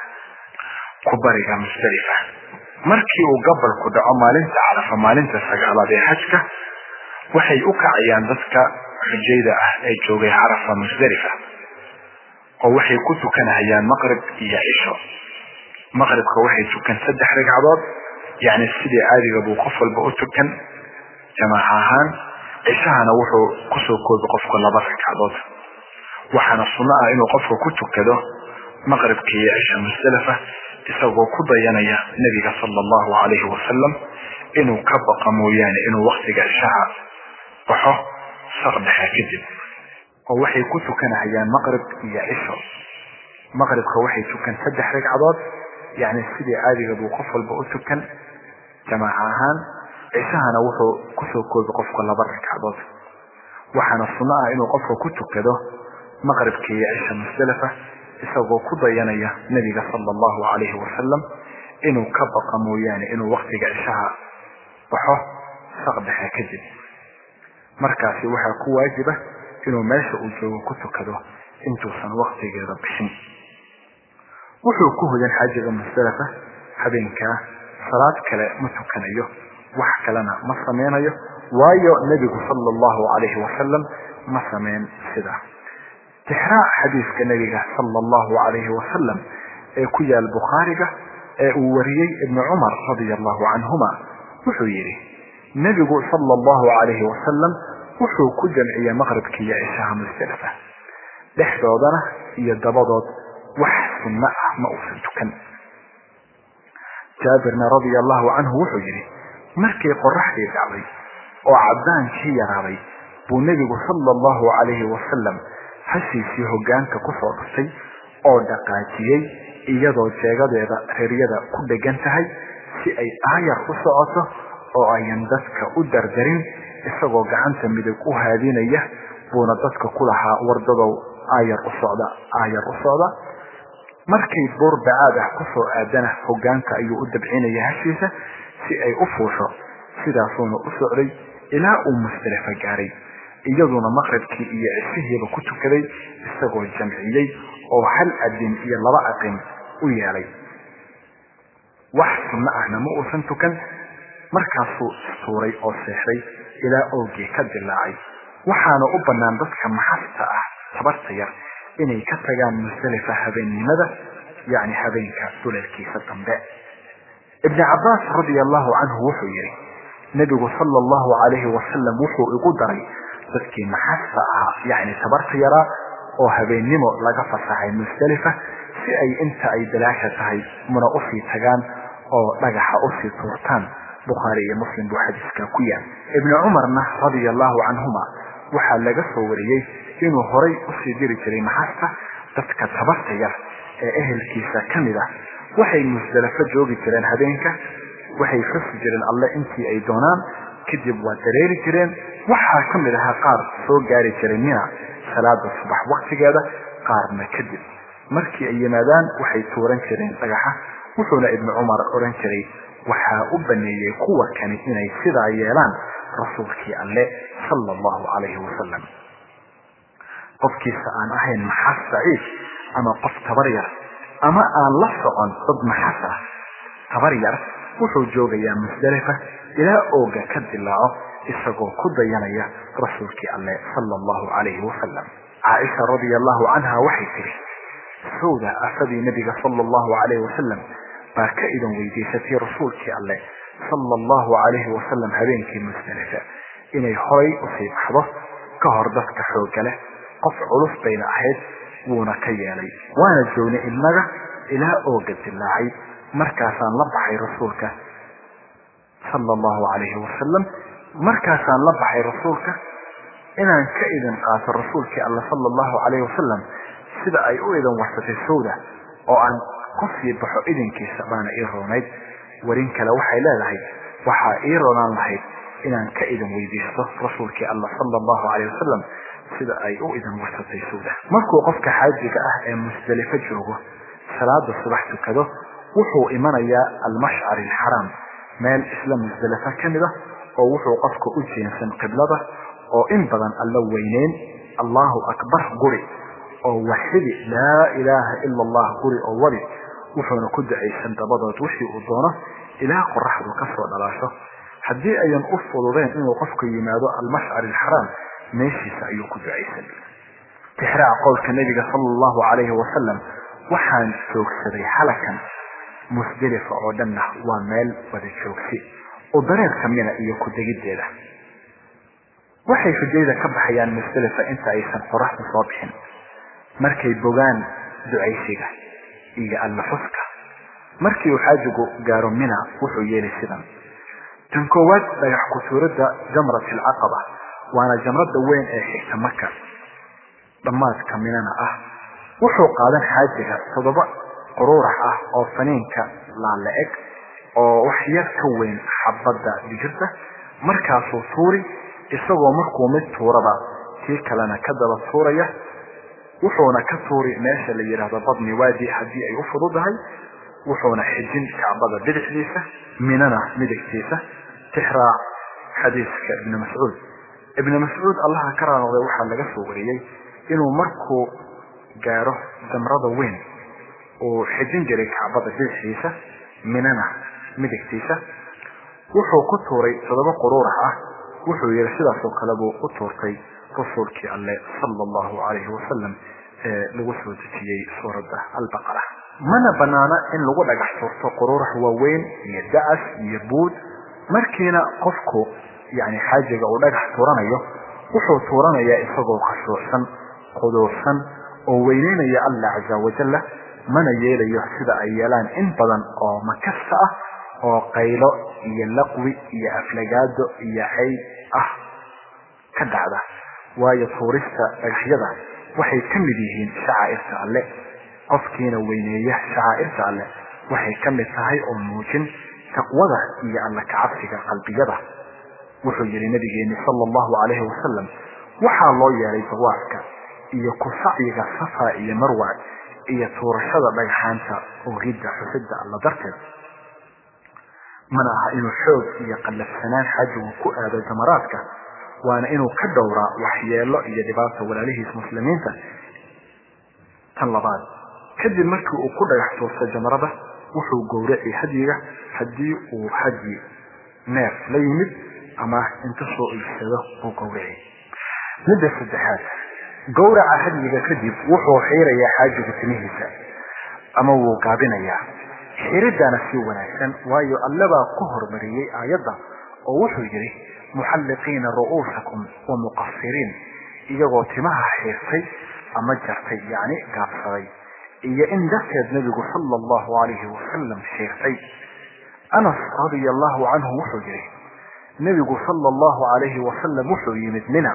ku bariga musdalifa markii uu gabalku dhaco maalinta carafa maalinta sagaalaad ee xajka waxay u kacayaan dadka xujayda ah ee joogay carafa musdalifa oo waxay ku tukanayaan maqrib iyo cisho maqribka waxay tukan 3 ragcadood yani sidii caadiga buu qof walba u tukan jamaaca ahaan cishahana wuxuu ku soo koobi qofku 2 ragcadood waxaana sunna ah inuu qofku ku tukado maqribka iyo cisho musdalifa isagoo ku dayanaya nabiga sallallahu alayhi wa sallam inuu ka baqa mooyaane inuu waqtiga cishaha baxo saqdaha kadib oo waxay ku tukanayaan maqrib iyo cisho maqribka waxay tukan 3 ragcadood yani sidii caadiga buu qof walba u tukan jamaaca ahaan cishahana wuxuu kusoo koobi qofka 2 ragcadood waxaana sunna ah inuu qofku ku tukado maqribkii iyo cisha Musdalifa isagoo ku dayanaya nabiga sallallahu alayhi wasallam inuu ka baqa mooyaane inuu waqtiga cishaha baxo saqdaha kadib markaasi waxaa ku waajiba inuu meesha uu joogo ku tukado intuusan waqtigeeda bixin wuxuu ku hoyan xaajiga Musdalifa habeenka salaad kale ma tukanayo wax kalena ma sameynayo waayo nabigu sallallahu alayhi wasallam ma sameyn sida tixraa xadiiska nabiga sallallahu alayhi wasallam ee ku yaal Bukhariga ee uu wariyay ibn Umar radiyallahu anhuma wuxuu yiri nabigu sallallahu alayhi wasallam wuxuu ku jamciyay maqribkii iyo cishaha Musdalifa dhexdoodana iyo dabadood wax sunna ah ma uusan tukan Jaabirna radiyallahu anhu wuxuu yiri markii qorraxdii dhacday oo cadaankii yaraaday buu nabigu sallallahu alayhi wasallam hasiisii hogaanka ku soo dhashay oo dhaqaajiyay iyadoo jeegadeeda reeriyada ku dhagan tahay si ay aayar u socoto oo ayan dadka u dardarin isagoo gacanta midig u haadinaya buuna dadka ku lahaa wardadow aayar u socda markii buur bacaad ah ku soo aadana hogaanka ayuu u dabcinaya hasiisa si ay u fuusho sidaasuna u socday ilaa uu Musdalifa gaaray iyaduna maqribkii iyo cishihiiba ku tukaday isagoo jamciyay oo hal adin iyo 2 aqin u yeelay wax sunna ahna ma uusan tukan markaasuu suuray oo seexday ilaa oogii ka dilaacay waxaana u bannaan dadka maxasta ah tabarta yar inay ka tagaan Musdalifa habeennimada yani habeenka duleelkiisa dambe ibn Abbas radiyallahu anhu wuxuu yiri nabigu sallallahu alayhi wasallam wuxuu ugu daray dadkii maxasta ah yani tabarta yara oo habeennimo laga fasaxay Musdalifa si ay inta ay dalaasha tahay muna u sii tagaan oo dhagaxa u sii tuurtaan Bukhari iyo Muslim buu xadiiska ku yaal ibn Umarna radiyallahu anhuma waxa laga soo wariyay inuu horay u sii diri jiray maxasta dadka tabarta yar ee ehelkiisa kamid ah waxay Musdalifa joogi jireen habeenka waxay xusi jireen alle intii ay doonaan kadib waa dareeri jireen waxa kamid ah qaar soo gaari jiray Mina salaada subax waqtigeeda qaarna kadib markii ay yimaadaan waxay tuuran jireen dhagaxa wuxuuna ibn Umar oran jiray waxa u baneeyay kuwa kani inay sidaa yeelaan rasuulkii alle sallallahu alayhi wasallam qofkiisa aan ahayn maxas saciid ama qof tabar yar ama aan la socon dad maxasa tabar yar wuxuu joogayaa Musdalifa ilaa ooga ka dilaaco isagoo ku dayanaya rasuulkii alle sallallahu alayhi wasallam Aisha radiyallahu anha waxay tiri sawda afadi nabiga sallallahu alayhi wasallam baaka idan weydiisatay rasuulkii alle sallallahu alayhi wasallam habeenkii Musdalifa inay horay u sii baxdo ka hor dadka xoog leh qof culus bayna ahayd wuuna ka yeelay waana joognay inaga ilaa ooga dilaacay markaasaan la baxay rasuulka sallallahu alayhi wasallam markaasaan la baxay rasuulka inaan ka idin qaato rasuulkii Allah sallallahu alayhi wasallam sida ay u idin warsatay sawda oo aan ku sii baxo idinkiisa baana ii roonayd warin kale waxay leedahay waxa ii roonaan lahayd inaan ka idin weydiisto rasuulkii Allah sallallahu alayhi wasallam sida ay u idin warsatay sawda markuu qofka xaajiga ah ee Musdalifa joogo salaada subax tukado wuxuu imanayaa al-mash'ar al-haram meel isla Musdalifa kamida oo wuxuu qofka u jeensan qiblada oo in badan alla weyneyn Allahu akbar guri oo wahid la ilaha illa Allah guri oo wali wuxuuna ku duceysan dabadood wixii uu doono ilaa qorraxdu ka soo dhalaasho hadii ayan u fududeen inuu qofku yimaado al-mash'ar al-haram meeshiisa ayuu ku duceysan tixraa qowlka nabiga sallallahu alayhi wasallam waxaan joogsaday halakan Musdalifa oo dhanna waa meel wada joogsi oo dareerka Mina iyo ku degideeda waxay xujayda ka baxayaan Musdalifa inta aysan qorraxdu soo bixin markay bogaan duceysiga iyo al-xuska markii uu xaajigu gaaro Mina wuxuu yeelay sidan tan koowaad dhagax ku suurada jamratul aqaba waana jamrada weyn ee xigta Makka dhamaadka Minana ah wuxuu qaadan xaajiga 7 quruurax ah oo faniinka la leeg oo wax yar ka weyn xabada digirta markaasuu tuuri isagoo markuu mid tuuraba tii kalena ka daba tuuraya wuxuuna ka tuuri meesha la yiraahdo badni waadi hadii ay u fududahay wuxuuna xijin kacbada bidixdiisa minana midigtiisa tixraa xadiiska ibn mas'uud Allah ka raadnay waxa laga soo wariyay inuu markuu gaaro damrada weyn oo xijin jiray kacbada bidixdiisa minana midigtiisa wuxuu ku tuuray 7 quruur ah wuxuu yiri sidaas oo kale buu u tuurtay rasuulkii Allah sallallahu alayhi wasallam lagu soo dejiyay suurada al-baqara mana banaana in lagu dhagax tuurto quruuraha waaweyn iyo da'as iyo buud markiina qofku yani xaajiga uu dhagax tuuranayo wuxuu tuuranayaa isagoo khashuucsan quduusan oo weyneynaya Allah azza wa jalla mana yeelayo sida ay yeelaan in badan oo makasta ah oo qaylo iyo laqwi iyo aflagaado iyo hay ka dhacda waayo tuurista dhagaxyada waxay kamid yihiin shacaa'irta Allah qofkiina weyneeya shacaa'irta Allah waxay kamid tahay oo muujin taqwada iyo Allah ka cabsiga qalbiyada wuxuu yiri nabigeena sallallahu alayhi wasallam waxa loo yeelay tawaafka iyo ku sacyiga safa iyo marwa iyo tuurashada dhagaxaanta oo ridda xusida Allah darteed mana aha inuu xoog iyo qalafsanaan xajigu ku aado jamaraadka waana inuu ka dhowraa waxyeelo iyo dhibaato walaalihiis muslimiinta tan labaad kadib markii uu ku dhagax tuurtay jamarada wuxuu gowracay hadiga hadii uu haji neef la yimid ama inta soo iibsado uu gowracay midda saddexaad gowraca hadiga kadib wuxuu xiirayaa xaajiga timihiisa ama wuu gaabinayaa xiridana si wanaagsan waayo allaba ku hormariyay aayada oo wuxuu yiri muhalliqiina ru'uusakum wa muqassirin iyagoo timaha xiirtay ama jartay yani gaabsaday iyo in dadkeed nabigu sallallahu alayhi wasallam xiirtay Anas radiyallahu anhu wuxuu yiri nabigu sallallahu alayhi wasallam wuxuu yimid Mina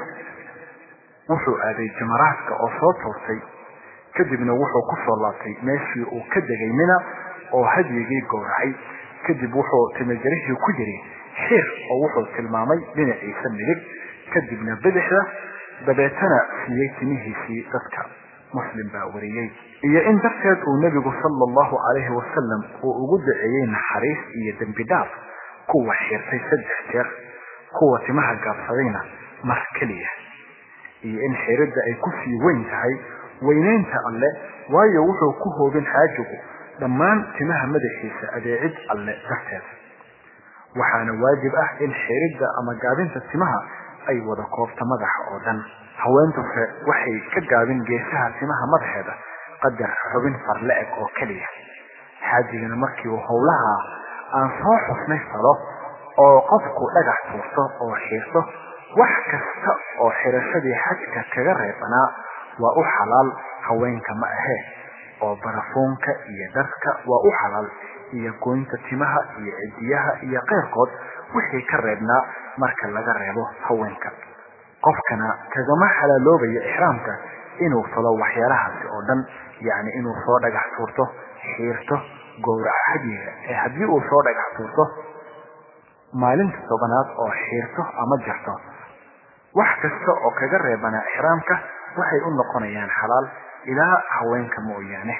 wuxuu aaday jamaraadka oo soo tuurtay kadibna wuxuu ku soo laabtay meeshii uu ka degay Mina oo hadiyigii gowracay kadib wuxuu timajarihi ku jiri xir oo wuxuu tilmaamay dhinaciisa midig kadibna bidixda dabeetana siiyay timihiisii dadka muslim baa wariyay iyo in dadkeed uu nabigu sallallahu alayhi wasallam uu ugu duceeyay naxariis iyo dambi dhaaf kuwa xirtay 3 jeer kuwa timaha gaabsadayna mar kaliya iyo in xirida ay ku sii weyn tahay weyneynta alle waayo wuxuu ku hoobin xaajigu dhammaan timaha madaxiisa adeecid alle darteed waxaana waajib ah in xirida ama gaabinta timaha ay wada koobta madaxa oo dhan haweentu waxay ka gaabin geesaha timaha madaxeeda qadar xubin farleeg oo kaliya xaajigana markii uu howlaha aan soo xusnay falo oo qofku dhagax tuurto oo xiirto wax kasta oo xirashadii xajka kaga reebanaa waa u xalaal haweenka ma ahee oo barafoonka iyo dharka waa u xalaal iyo goynta timaha iyo cidiyaha iyo qeyrkood wixii ka reebnaa marka laga reebo haweenka qofkana kagama xalaaloobaya ihraamka inuu falo waxyaalahaasi oo dhan yani inuu soo dhagax tuurto xiirto gowraca hadiga hadii uu soo dhagax tuurto maalinta tobanaad oo xiirto ama jarto wax kasta oo kaga reebana ihraamka waxay u noqonayaan xalaal ilaa haweenka mooyaane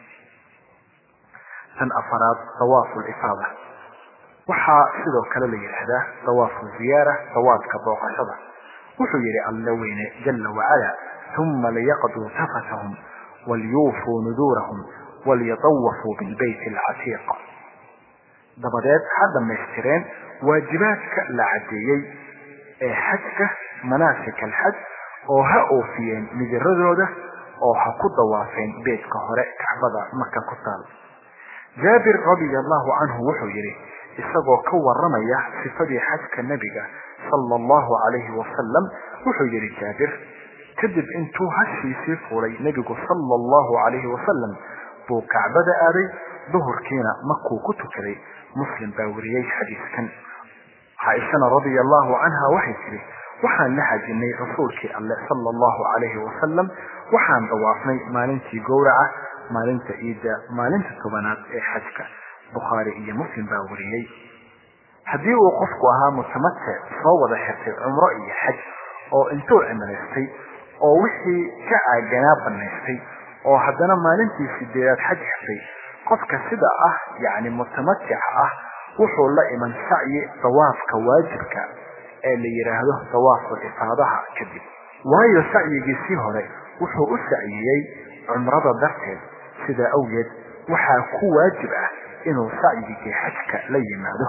tan afaraad tawaaful ifaada waxa sidoo kale la yiraahdaa tawaaful ziyaara tawaafka booqashada wuxuu yiri alla weyne jalla wa ala thumma liyaqdu tafatahum walyufu nudurahum walyatawafu bil bayt al atiq dabadeed hadda meestireen waajibaadka la cadeeyay ee xajka manaasik al hajj oo ha oofiyeen mijiradooda oo ha ku dawaafeen beedka hore kacbada marka ku taal Jaabir radiyallahu anhu wuxuu yiri isagoo ka waramaya sifadii xajka nabiga sallallahu alayhi wasallam wuxuu yiri Jaabir kadib intuu hashiisii fuulay nabigu sallallahu alayhi wasallam buu kacbada aaday duhurkiina markuu ku tukaday muslim baa wariyay xadiiskan Aisha radiyallahu anha waxay tiri waxaan la xajinay rasuulkii Allah sallallahu alayhi wasallam waxaan dawaafnay maalintii gowraca maalinta iida maalinta tobanaad ee xajka Bukhari iyo Muslim baa wariyay haddii uu qofku ahaa mutamattic soo wada xirtay umro iyo xaj oo intuu cimraystay oo wixii ka aaganaa banaystay oo haddana maalintii sideedaad xaj xirtay qofka sida ah yani mutamattic ah wuxuu la iman sacyi tawaafka waajibka ee la yiraahdo tawaaful ifaadaha kadib waayo sacyigiisii hore wuxuu u saciyay umrada darteed sida awgeed waxaa ku waajib ah inuu sacyigii xajka la yimaado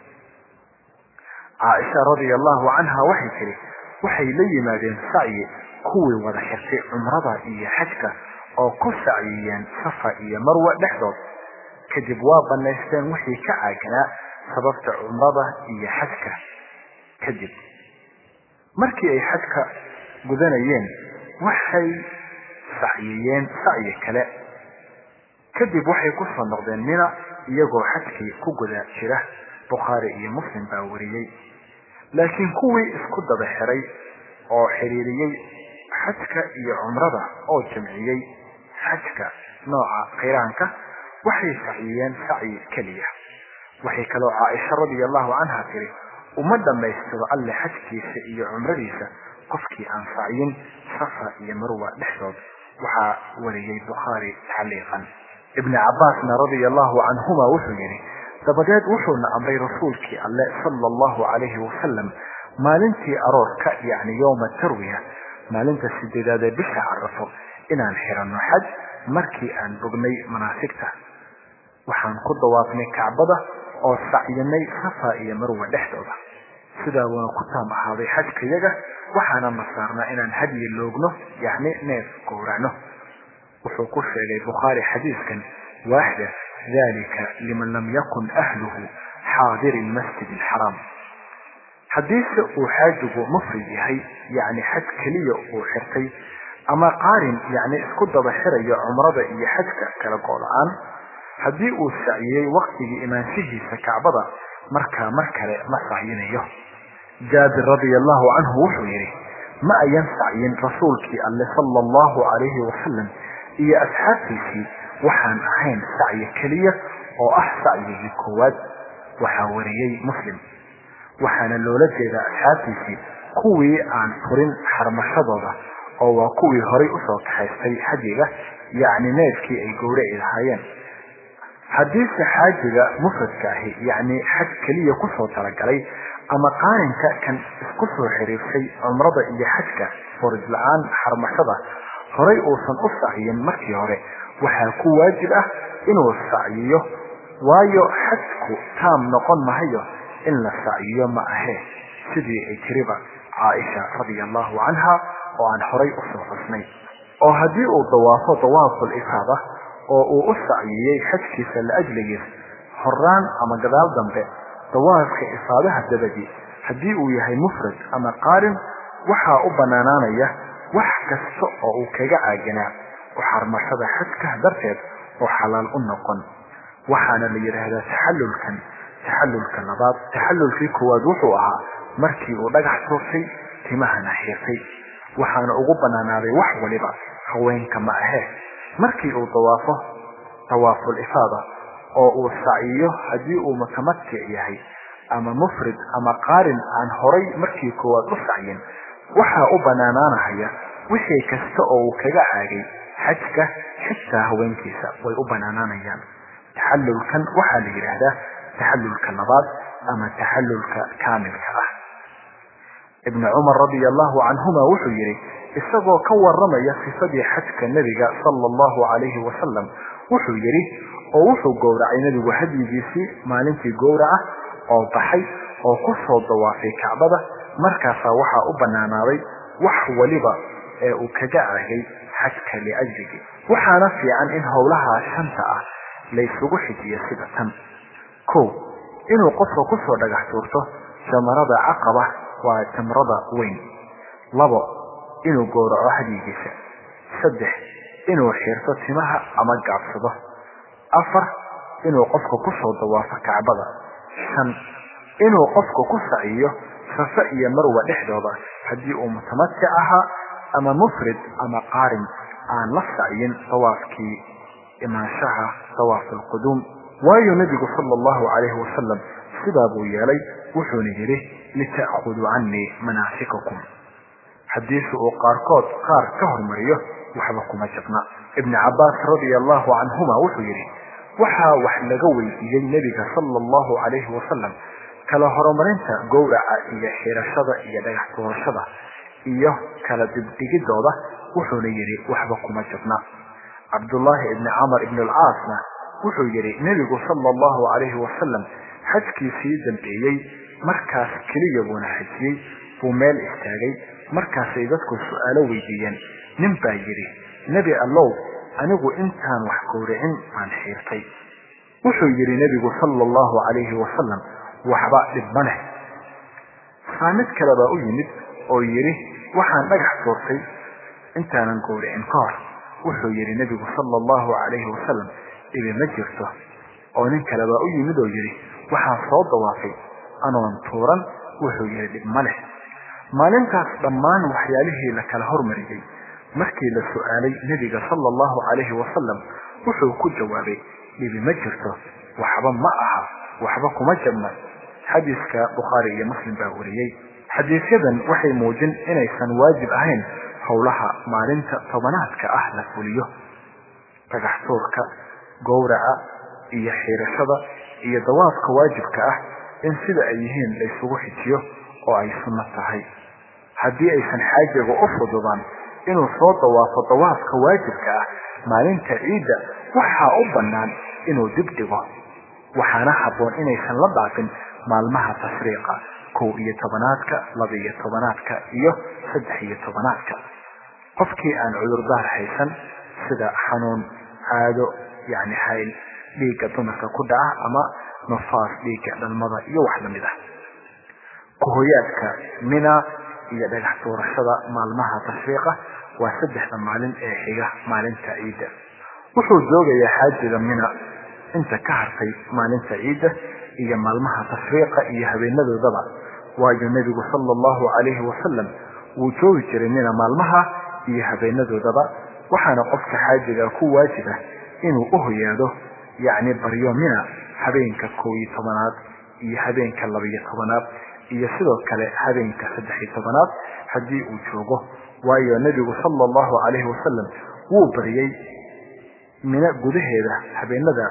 Aisha radiyallahu anha waxay tiri waxay la yimaadeen sacyi kuwii wada xirtay umrada iyo xajka oo ku saciyeen Safa iyo Marwa dhexdood kadib waa banaysteen wixii ka caaganaa sababta umrada iyo xajka kadib markii ay xajka gudanayeen waxay saciyeen sacyi kale kadib waxay ku soo noqdeen Mina iyagoo xajkii ku guda jira Bukhari iyo Muslim baa wariyay laakiin kuwii isku daba xiray oo xiriiriyay xajka iyo umrada oo jamciyay xajka nooca qiraanka waxay saciyeen sacyi kaliya waxay kaloo Aisha radiyallahu anha tiri uma dhamaystiro alle xajkiisa iyo umradiisa qofkii aan saciyin Safa iyo Marwa dhexdood waxa wariyay Bukhari tacliiqan Ibn Abbas radiyallahu anhuma wuxuu yiri dabadeed wuxuuna amray rasuulkii alle sallallahu alayhi wasallam maalintii aroorka yani yawm tarwiya maalinta sideedaad ee bisha Arafo inaan xirano xaj markii aan bognay manaasigta waxaan ku dawaafnay Kacbada oo sacyinay Safa iyo Marwa dhexdooda sida uu ku taam ahaaday xajkayaga waxaana masaarna inaan hadiy loogno yani neef gowracno wuxuu ku sheegay Bukhari xadiiskan واحدة ذلك لمن لم يكن أهله حاضر المسجد الحرام حديث وحاجب مفرد هي يعني حج كلية وحرتي أما قارن يعني اسكد بحرية عمرضة إيا حجك كالقول عن حديث السعيي وقت إيمان سجي فكعبضة مركة مسعينيه جابر رضي الله عنه وحويره ما ينسعين رسولك الله صلى الله عليه وسلم إيا أسحابه waxaan ahayn sacyi kaliya oo ah sacyi koowaad waxa wariyay Muslim waxaana loola jeedaa asxaabtiisii kuwii aan furin xarmashadooda oo waa kuwii horay u soo kaxaystay xajiga yani neefkii ay gowraci lahaayeen haddii xaajiga mufradka ahi yani xaj kaliya ku soo talagalay ama qaarinka kan isku soo xiriirsay umrada iyo xajka furid la'aan xarmashada horay uusan u sacyin markii hore waxaa ku waajib ah inuu saciyo waayo xajku taam noqon mahayo in la saciyo ma ahe sidii ay tiriba Aisha radiyallahu anha oo aan horay u soo xusnay oo hadii uu dawaafo dawaaful ifaada oo uu u saciyay xajkiisa la ajligiis horaan ama gadaal dambe dawaafka ifaadaha dabadi hadii uu yahay mufrad ama qaarin waxa u banaanaanaya wax kasta oo uu kaga caaganaa وحرمشة حجك درتد وحلال النقن وحنا اللي هذا تحلل كنبات تحلل فيك وضوحها مركي ودقح صوفي تمهنا حيفي وحنا أغبنا ناري وحولبا خوين كما أهيه مركي وطوافه طواف الإفاضة أو السعيه هديء متمتع يهي أما مفرد أما قارن عن هري مركي كواد السعين وحا أبنا نانهي وشي كستأو كجعاجي حجك حتى هوينكيسا ويؤبنانانيان تحلل كان وحال يرهده تحلل كالنبات أما تحلل كامل كأه ابن عمر رضي الله عنهما وحيري استغوا كور رمي في صدي حجك النبي صلى الله عليه وسلم وحيري ووحو قورعي نبي وحدي جيسي مالنتي قورعه أو ضحي أو قصة الضوافي كعبده مركزة وحا أبناناري وحولبا وكجاعي حجك لأجلك وحانا في عن إن هولها شمسة ليسوق حجية سبة كو إنه قصة دقح تورته جمرض عقبة وتمرض وين لبو إنه قورع حديقيسة سدح إنه حيرته سمها أمجع بصده أفر إنه قصة دوافة كعبضة شن إنه قصة إيه ففأي مروة إحداثة هديء متمتعها أما مفرد أما قارن عن لفظ عين طوافك إما شها طواف القدوم waayo nabigu sallallahu alayhi wasallam sidaabu yeelay wuxuuna yiri litaakhudhu anni manasikakum xadiisu oo qaar ka hormariyo waxba kuma jabna ibn Abbas radiyallahu anhuma wuxuu yiri waxa wax laga weydiiyay nabiga sallallahu alayhi wasallam kala horumarinta gowraca iyo xirashada iyo dhagax tuurashada iyo kala dibdhigidooda wuxuuna yiri waxba kuma jabna Abdullah ibn Amr ibn al-As wuxuu yiri nabigu sallallahu alayhi wasallam xajkiisii dambeeyay markaas kaliya buu xajiyay buu meel istaagay markaas ay dadku su'aalo weydiiyeen nin baa yiri nabi Allah anigu intaan wax gowracin aan xiirtay wuxuu yiri nabigu sallallahu alayhi wasallam waxba dhibane saamid kale baa u yimid oo yiri waxaan dhagax tuurtay intaanan gowracin kahor wuxuu yiri nabigu sallallahu alayhi wasallam ma jirto oo nin kale baa u yimid oo yiri waxaan soo dawaafay anoon tuuran wuxuu yiri dhib male maalintaas dhammaan waxyaalihii la kala hormariyay markii la su'aalay nabiga sallallahu alayhi wasallam wuxuu ku jawaabay dhib ma jirto waxba ma aha waxba kuma jabna xadiiska Bukhari iyo Muslim baa wariyay xadiisyadan waxay muujin inaysan waajib ahayn howlaha maalinta tobanaadka ah la fuliyo dhagax tuurka gowraca iyo xirashada iyo dawaafka waajibka ah in sida ay yihiin la isugu xijiyo oo ay sunno tahay haddii aysan xaajiga u fududaan inuu soo dawaafo dawaafka waajibka ah maalinta ciida waxa u bannaan inuu dib dhigo waxaana habboon inaysan la dhaafin maalmaha tashriiqa 11aadka 12aadka iyo 13aadka qofkii aan cudurdaar haysan sida xanuun caado yani hayl dhiigga dumarka ku dhaca ama nafaas dhiigga dhalmada iyo wax lamid ah kuhoyaadka mina iyo dhagax tuurashada maalmaha tashriiqa waa 3 maalin ee xiga maalinta ciida wuxuu joogayaa xaajiga mina inta ka hartay maalinta ciida iyo maalmaha tashriiqa iyo habeenadoodaba waayo nabigu sallallahu alayhi wasallam wuu joogi jiray mina maalmaha iyo habeenadoodaba waxaana qofka xaajiga ku waajiba inuu u hoyaado يعني بريو منا habeenka 11aad iyo habeenka 12aad iyo sidoo kale habeenka 13aad hadii uu joogo waayo nabigu sallallahu alayhi wasallam wuu bariyay mina gudaheeda habeenada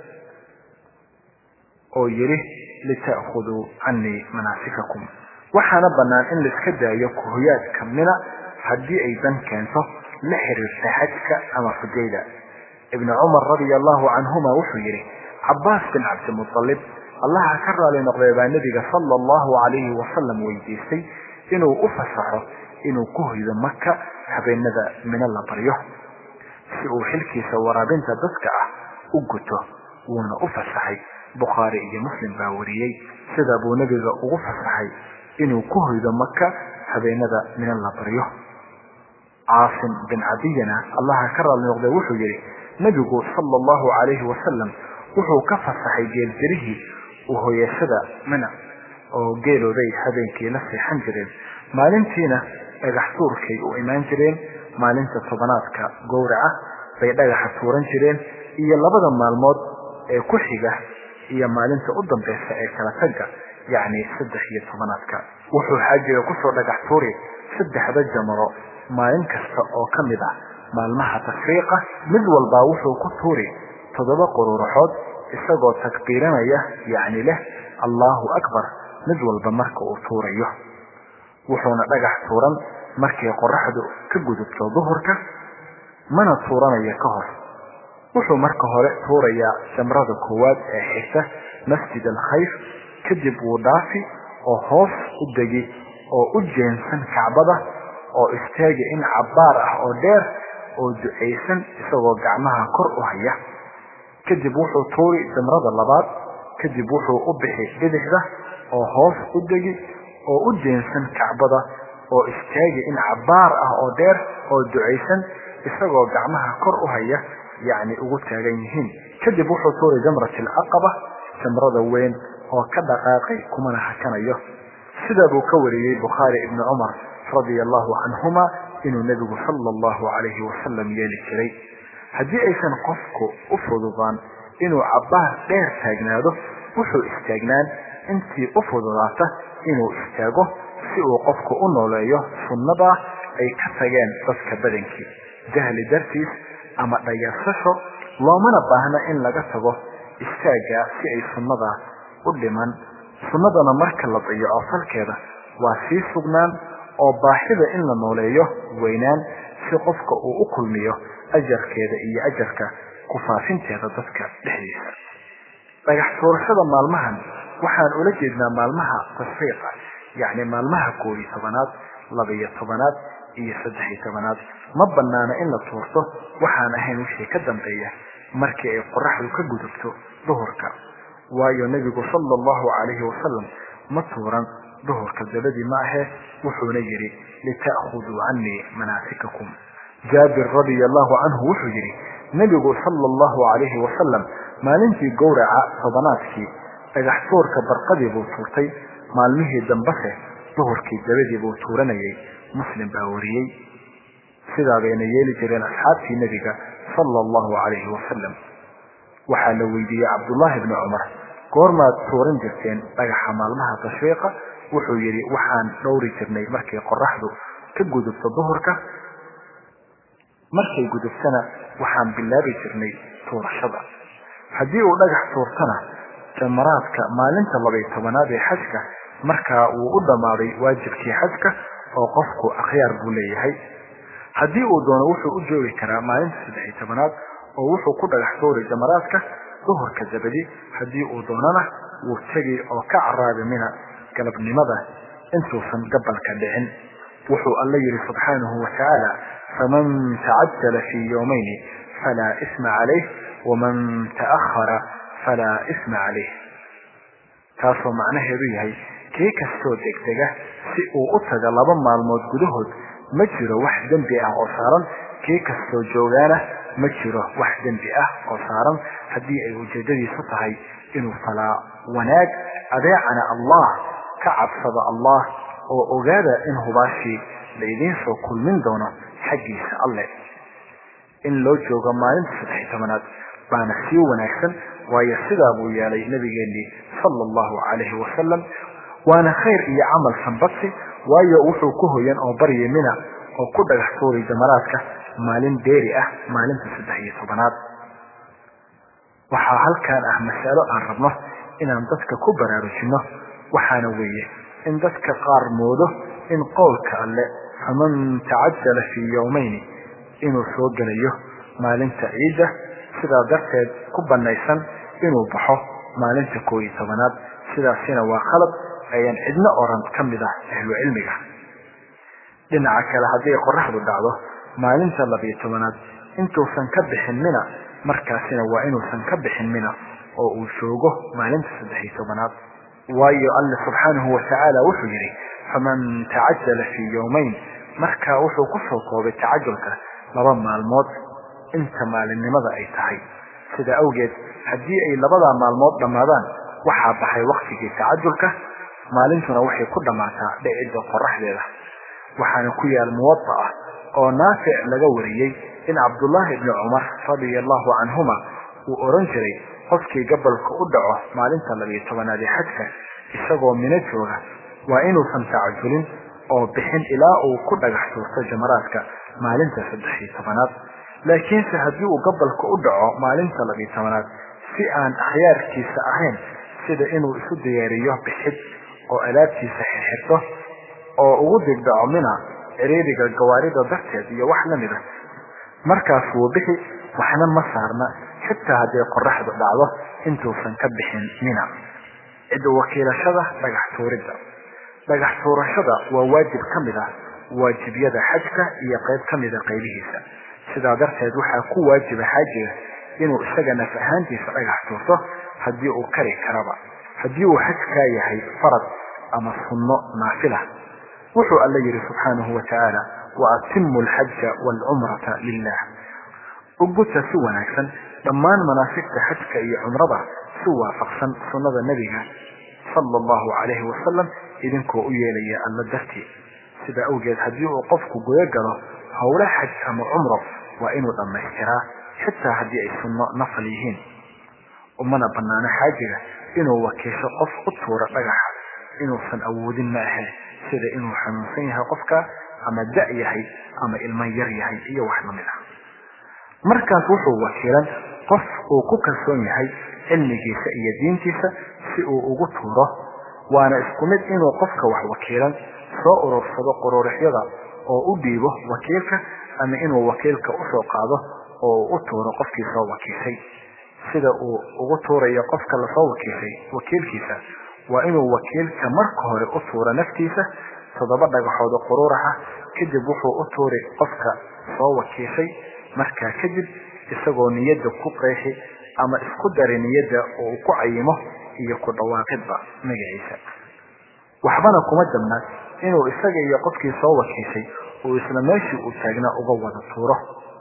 oo yiri litaakhudhu anni manasikakum waxaana banaan in la iska daayo kuhoyaadka mina hadii ay dan keento la xiriirta xajka ama xujayda ابن عمر رضي الله عنهما وحيره عباس بن عبد المطلب الله كرر لنقضي النبي صلى الله عليه وسلم ويديسي إنه أفسحه إنه كهد مكة حبين ندى من الله بريه سئو حلكي سورا بنت بسكعة أقته وانا أفسحي بخاري مسلم باوريي سدبو نبي أفسحي إنه كهد مكة حبين ندى من الله بريه عاصم بن عدينا الله كرر لنقضي وحيره nabigu sallallahu alayhi wasallam wuxuu ka fasaxay geeltirihi oo hooyashada mana oo geelooday habeenkii la seexan jireen maalintiina dhagax tuurkay u imaan jireen maalinta tobanaadka gowraca bay dhagax tuuran jireen iyo labada maalmood ee ku xiga iyo maalinta u dambaysa ee kala taga yani 13aadka wuxuu xaajiga ku soo dhagax tuuray 3 jamro maalin kasta oo kamid ah maalmaha tashriiqa mid walba wuxuu ku tuuri 7 quruurood isagoo takbiiranaya yani leh Allahu akbar mid walba marka uu tuurayo wuxuuna dhagax tuuran markii qorraxdu ka gudubto duhurka mana tuuranaya ka hor wuxuu marka hore tuuraya jamrada koowaad ee xigta masjid al-khayf kadib uu dhaafi oo hoos u degi oo u jeensan kacbada oo istaagi in cabaar ah oo dheer oo duceysan isagoo gacmaha kor u haya kadib wuxuu tuuri jamrada labaad kadib wuxuu u bixi bidixda oo hoos u degi oo u jeensan kacbada oo istaagi in cabaar ah oo dheer oo duceysan isagoo gacmaha kor u haya yani ugu taagan yihiin kadib wuxuu tuuri jamratul aqaba jamrada weyn oo ka dhaqaaqay kuma hakanayo sida uu ka wariyay Bukhari ibn Umar radiyallahu anhuma inuu nabigu sallallahu alayhi wasallam yeeli jiray hadii aysan qofku u fududaan inuu cabbaar dheer taagnaado wuxuu istaagnaan intii u fududaata inuu istaago si uu qofku u nooleeyo sunnada ay ka tageen dadka badankii jahli dartiis ama dhayarsasho loomana baahna in laga tago istaaga si ay sunnada u dhiman sunnadana marka la dayaco falkeeda waa sii sugnaan oo baahida in la nooleeyo weynaan si qofka uu u kulmiyo ajarkeeda iyo ajarka ku faafinteeda dadka dhexdiisa dhagax tuurashada maalmahan waxaan ula jeednaa maalmaha tasfiiqa yani maalmaha 11aad 12aad iyo 13aad ma banaana in la tuurto waxaan ahayn wixii ka dambeeya markii ay qoraxdu ka gudubto duhurka waayo nabigu sallallahu alayhi wasallam ma tuuran duhurka dabadii ma ahe wuxuuna yiri litaakhudhu anni manasikakum Jabir radiyallahu anhu wuxuu yiri nabigu sallallahu alayhi wasallam maalintii gowraca tobanaadkii dhagax tuurka barqadii buu tuurtay maalmihii dambase duhurkii dabadii buu tuuranayay muslim baa wariyay sidaa bayna yeeli jireen asxaabtii nabiga sallallahu alayhi wasallam waxaa la weydiiyey Abdullah ibn Umar goormaad tuuran jirteen dhagaxa maalmaha tashriiqa wuxuu yiri waxaan dhowri jirnay markii qoraxdu ka gudubto duhurka markay gudubtana waxaan bilaabi jirnay tuurashada haddii uu dhagax tuurtana jamaraadka maalinta 12aad ee xajka marka uu u dhamaaday waajibkii xajka oo qofku akhyaar buu leeyahay haddii uu doono wuxuu u joogi karaa maalinta 13aad oo wuxuu ku dhagax tuuray jamaraadka duhurka dabadi haddii uu doonana wuu tagi oo ka caraabi mina galabnimada intuusan gabalka dhicin wuxuu alla yiri subhanahu wa ta'ala faman ta'ajjala fi yawmayn fala isma alayh waman ta'akhkhara fala isma alayh taasoo macnaheedu yahay kii kastoo degdega si uu u taga 2 maalmood gudahood ma jiro wax dambi ah oo saaran kii kastoo joogaana ma jiro wax dambi ah oo saaran haddii ay ujeedadiisu tahay inuu falaa wanaag adeecana Allah ka cabsada Allah oo ogaada in hubaashi leedin soo kulmin doono xaqiisa alle in loo joogo maalinta 13aad baana si wanaagsan waayo sidaa buu yeelay nabigeennii sallallahu alayhi wasallam waana khayr iyo amal sanbati waayo wuxuu ku hoyan oo baryimina oo ku dhagax tuuray jamaraadka maalin dheeri ah maalinta 13aad waxa halkaan ah mas'alo aan rabno inaan dadka ku baraarujino waxaana weeye in dadka qaar moodo in qowlka alle faman ta'ajjala fi yawmayn inuu soo galayo maalinta ciida sidaa darteed ku banaysan inuu baxo maalinta 11aad sidaasina waa khalad ayaan cidna oran kamid ah ahlu cilmiga dhinaca kale haddii qoraxdu dhacdo maalinta 12aad intuusan ka bixin mina markaasina waa inuusan ka bixin mina oo uu joogo maalinta 13aad waayo Allah subhanahu wa ta'ala wuxuu yiri faman ta'ajjala fi yawmayn marka wuxuu ku soo koobay ta'ajjulka 2 maalmood inta maalinimada ay tahay sida awgeed haddii ay 2 maalmood dhamaadaan waxa baxay waqtigii ta'ajjulka maalintuna waxay ku dhamaataa dhicida qoraxdeeda waxaana ku yaal muwatta oo naafic laga wariyay in Abdullah ibn Umar radiyallahu anhuma uu oran jiray qofkii gabalka u dhaco maalinta 12aad ee xajka isagoo mina jooga waa inuu san ta'ajjulin oo bixin ilaa uu ku dhagax tuurto jamaraadka maalinta 13aad laakiin haddii uu gabalka u dhaco maalinta 12aad si aan akhyaarkiisa ahayn sida inuu isu diyaariyo bixid oo alaabtiisa xirxirto oo ugu degdego mina ciriiriga gawaarida darteed iyo wax la mid ah markaas wuu bixi waxna ma saarna xitaa haddii qoraxdu dhacdo intuusan ka bixin mina cid wakiilashada dhagax tuurashada waa waajib kamid ah waajibiyada xajka iyo qayb kamid ah qaybihiisa sidaa darteed waxaa ku waajiba xaajiga inuu isaga naf ahaantiisa dhagax tuurto haddii uu kari karaba haddii uu xajka yahay farad ama sunno naafila wuxuu alla yiri subhanahu wa ta'ala wa atimmu al-hajja wal-umrata lillah uguta si wanaagsan dhammaan manaasigta xajka iyo umrada si waafaqsan sunnada nabiga sallallahu alayhi wasallam idinkoo u yeelaya alla dartii sida awgeed haddii uu qofku guda galo hawla xaj ama umro waa inuu dhamaystiraa xitaa haddii ay sunno nafal yihiin umana banaana xaajiga inuu wakiisho qof u tuuro dhagaxa inuusan awoodin ma ahe sida inuu xanuunsan yahay qofka ama da' yahay ama ilmo yar yahay iyo wax lamid ah markaas wuxuu wakiilan qof uu ku kalsoon yahay cilmigiisa iyo diintiisa si uu ugu tuuro waana isku mid inuu qofka wax wakiilan soo urursado quruurixyada oo u dhiibo wakiilka ama inuu wakiilka u soo qaado oo u tuuro qofkii soo wakiishay sida uu ugu tuurayo qofka la soo wakiishay wakiilkiisa waa inuu wakiilka marka hore u tuuro naftiisa 7 dhagaxood oo quruuraha kadib wuxuu u tuuri qofka soo wakiishay marka kadib isagoo niyada ku qeexi ama isku dari niyada oo ku cayimo iyo ku dhawaaqidba magaciisa waxbana kuma damna inuu isaga iyo qofkii soo wakiishay oo isla meeshii uu taagnaa uga wada tuuro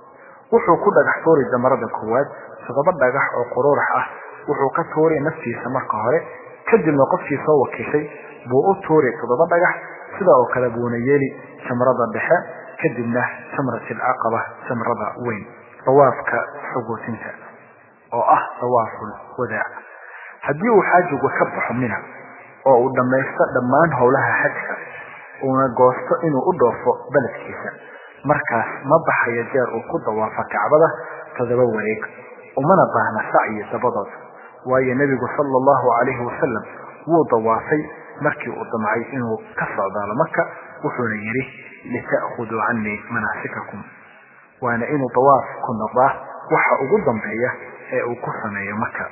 wuxuu ku dhagax tuuri damarada koowaad 7 dhagax oo quruurax ah wuxuu ka tuuri naftiisa marka hore kadibna qofkii soo wakiishay buu u tuuri 7 dhagax sida oo kale buuna yeeli samarada dhexe kadibna samratul aqaba samarada weyn tawaafka xugootinta oo ah tawaaful wadaa haddii uu xaajigu ka baxo mina oo uu dhamaysto dhammaan howlaha xajka una goosto inuu u dhoofo baladkiisa markaas ma baxayo jeer uu ku dawaafo kacbada 7 wareeg umana baahna sacyi dabadood waayo nabigu sallallahu alayhi wasallam wuu dawaafay markii uu damcay inuu ka socdaalo Makka wuxuuna yiri litaakhuduu anni manasikakum waana inuu dawaaf ku noqdaa waxa ugu dambeeya ee uu ku sameeyo Makka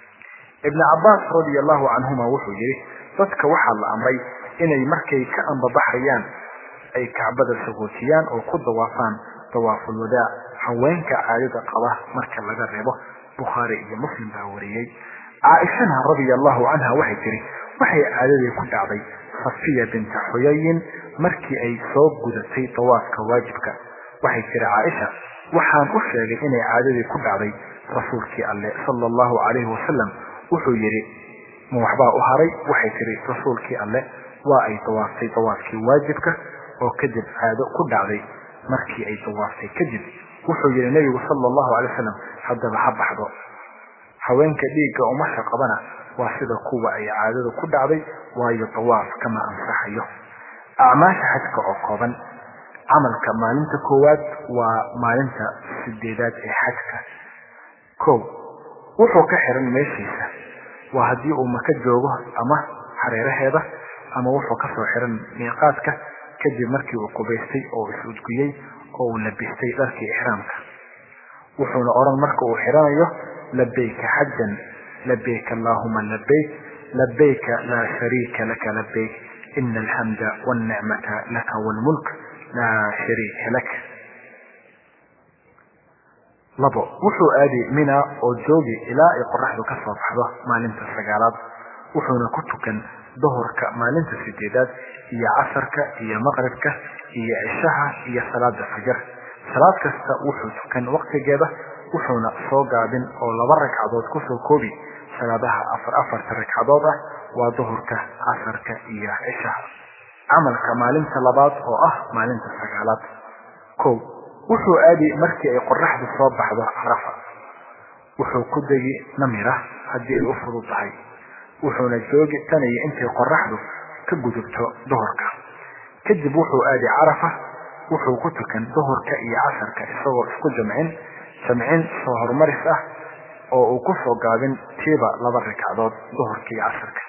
ibn Abbas radiyallahu anhuma wuxuu yiri dadka waxa la amray inay markay ka ambabaxayaan ay kacbada sagootiyaan oo ku dawaafaan tawaaful wadaa haweenka caadada qaba marka laga reebo Bukhari iyo Muslim baa wariyay Aisha radiyallahu anha waxay tiri waxay caadadii ku dhacday Safiya bint Huyay markii ay soo gudatay tawaafka waajibka waxay tiri Aisha waxaan u sheegay inay caadadii ku dhacday rasuulkii Allah sallallahu alayhi wasallam wuxuu yiri ma waxba u haray waxay tiri rasuulkii Allah waa ay tawaaftay tawaafkii waajibka oo kadib caado ku dhacday markii ay tawaaftay kadib wuxuu yiri nabiga sallallahu alayhi wasallam hadaba habaxdo haweenka dhiiga uma shaqabana waa sida kuwa ay caadada ku dhacday waayo tawaaf kama ansaxayo acmaasha xajka oo kooban amalka maalinta koowaad waa maalinta 8aad ee xajka wuxuu ka xiran meeshiisa waa hadii uu Maka joogo ama hareeraheeda ama wuxuu ka soo xiran miiqaadka kadib markii uu qubaystay oo isudgiyay oo uu labistay dharkii ihraamka wuxuuna oran marka uu xiranayo labbayka hajjan labbayka allahumma labbayka la sharika laka labbayk innal hamda wan ni'mata laka wal mulk la sharika lak labo wuxuu aadi mina oo joogi ilaa ay qorraxdu ka soo baxdo maalinta 9aad wuxuuna ku tukan duhurka maalinta 8aad iyo casarka iyo maqribka iyo cishaha iyo salaada fajr salaad kasta wuxuu tukan waqtigeeda wuxuuna soo gaabin oo 2 ragcadood ku soo koobi salaadaha 4 ragcadood ah waa duhurka casarka iyo cishaha amalka maalinta labaad oo ah maalinta 9aad wuxuu aadi markii ay qorraxdu soo baxdo Arafa wuxuu ku degi Namira hadii ay u fududahay wuxuuna joogi tan iyo intii qorraxdu ka gudubto duhurka kadib wuxuu aadi Arafa wuxuu ku tukan duhurka iyo casarka isagoo isku jamcin soo hormaris ah oo uu ku soo gaabin tiiba 2 ragcadood duhurka iyo casarka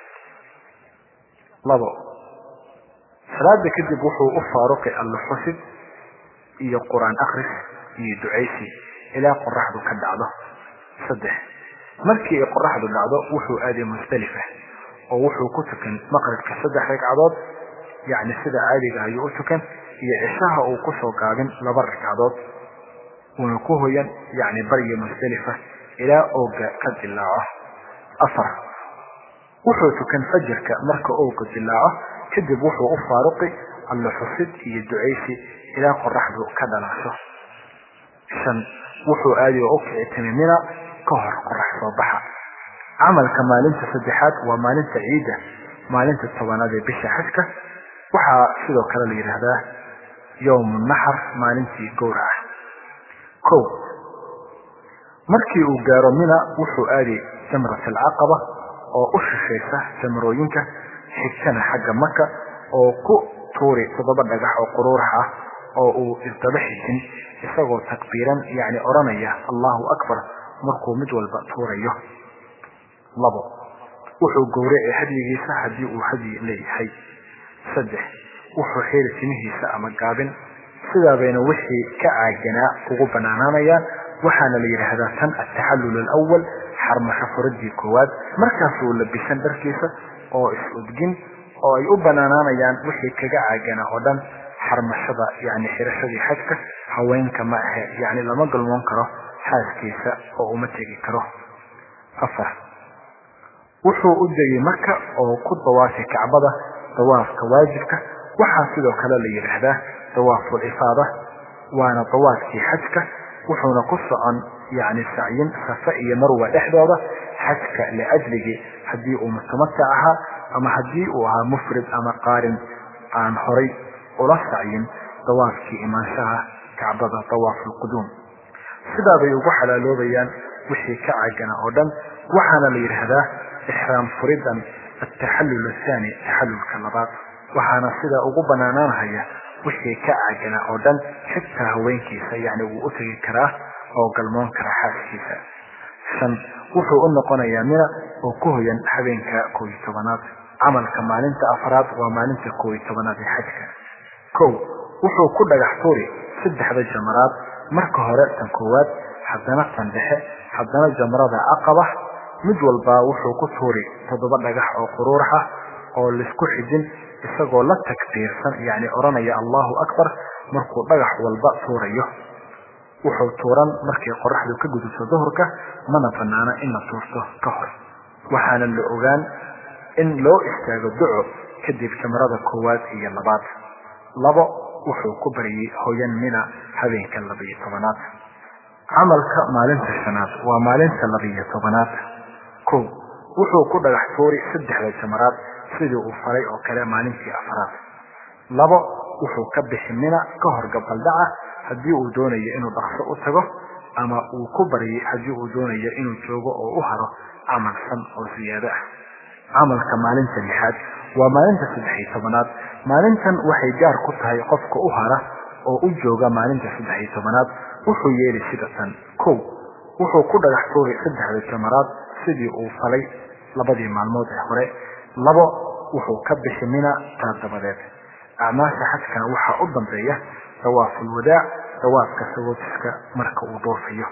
salaada kadib wuxuu u faaruqay al-Husib iyo Quraan akhris iyo duceysi ilaa qorraxdu ka dhacdo 3 markii ay qorraxdu dhacdo wuxuu aaday Musdalifa oo wuxuu ku tukan maqribka 3 ragcadood yaani sida caadiga ah ayuu tukan iyo cishaha uu ku soo gaabin 2 ragcadood uu ku hoyan yaani bariga Musdalifa ilaa ooga ka dilaaco 4 wuxuu tukan fajrka marka ooga dilaaco kadib wuxuu u faaruqay al-Husib iyo duceysi ilaa qorraxdu ka dhalaasho 5 wuxuu aaday oo kicimina ka hor qorrax soo baxa amalka maalinta 3aad waa maalinta ciida maalinta 10aad ee bisha xajka waxa sidoo kale la yiraahdaa yawm an-nahr maalintii gowraca markii uu gaaro mina wuxuu aaday jamrat alcaqaba oo u shishaysa jamrooyinka xigtana xagga Maka oo ku tuuri 7 dhagax oo quruurax ah oo uu isdaba xigin isagoo takbiiran yani oranaya Allahu akbar markuu mid walba tuurayo. labo wuxuu gowracay hadigiisa hadii uu hadi leeyahay. 3 wuxuu xiri timihiisa ama gaabin sida bayna wixii ka caagana ugu banaanayaan waxaana la yiraahdaa tan at-tahallul al-awwal xarmasho furadii koowaad markaas uu labisan dharkiisa oo isudgin oo ay u banaanayaan wixii kaga caagana oo dhan xarmashada yani xirashadii xajka haweenka ma aha yani lama galmoon karo xaaskiisa oo uma tagi karo. 4 wuxuu u degay Maka oo ku dawaafay Kacbada dawaafka waajibka waxa sidoo kale la yiraahdaa dawaaful ifaada waana dawaafkii xajka wuxuuna ku socon yani sacyin Safa iyo Marwa dhexdooda xajka la ajligi hadii uu mutamattic ahaa ama hadii uu ahaa mufrid ama qaarin aan horay ula sacyin dawaafkii imaanshaha Kacbada dawaaful qudum sida bay ugu xalaaloobayaan wixii ka caagana oo dhan waxaana la yiraahdaa ihraam furidan التحلل الثاني تحلل كلبات وحنا سيدا ugu banaananaya wixii ka caagana oo dhan xitaa haweenkiisa yani uu u tagi karaa oo galmoon kara xaaskiisa. 5 wuxuu u noqonayaa mina oo ku hoyan habeenka 11aad amalka maalinta afraad waa maalinta 11aad ee xajka. 1 wuxuu ku dhagax tuuri 3 jamaraad marka hore tan koowaad haddana tan dhexe haddana jamrada aqaba mid walba wuxuu ku tuuri 7 dhagax oo quruurax ah oo la isku xidin isagoo la takbiirsan yani oranaya Allahu akbar markuu dhagax walba tuurayo. wuxuu tuuran markii qorraxdu ka gudubto duhurka mana fanaana in la tuurto ka hor waxaana la ogaan in loo istaago duco kadib jamrada koowaad iyo labaad. 2 wuxuu ku bariyay hooyan mina habeenka 12aad amalka maalinta shanaad waa maalinta 12aad. 1 wuxuu ku dhagax tuuri 3 jamaraad sidii uu faray oo kale maalintii afraad. 2 wuxuu ka bixin mina ka hor gabaldhaca hadii uu doonayo inuu dhaqso u tago ama uu ku bariyay hadii uu doonayo inuu joogo oo u haro amalsan oo ziyaado ah. amalka maalinta lixaad waa maalinta 13aad maalintan waxay gaar ku tahay qofka u hara oo u jooga maalinta 13aad wuxuu yeelay sida tan. 1 wuxuu ku dhagax tuuri 3 jamaraad sidii uu falay labadii maalmood ee hore. 2 wuxuu ka bixin mina taadabadeed acmaasha xajkana waxa u dambeeya dawaaful wadaa dawaafka sagootiska marka uu doofayo.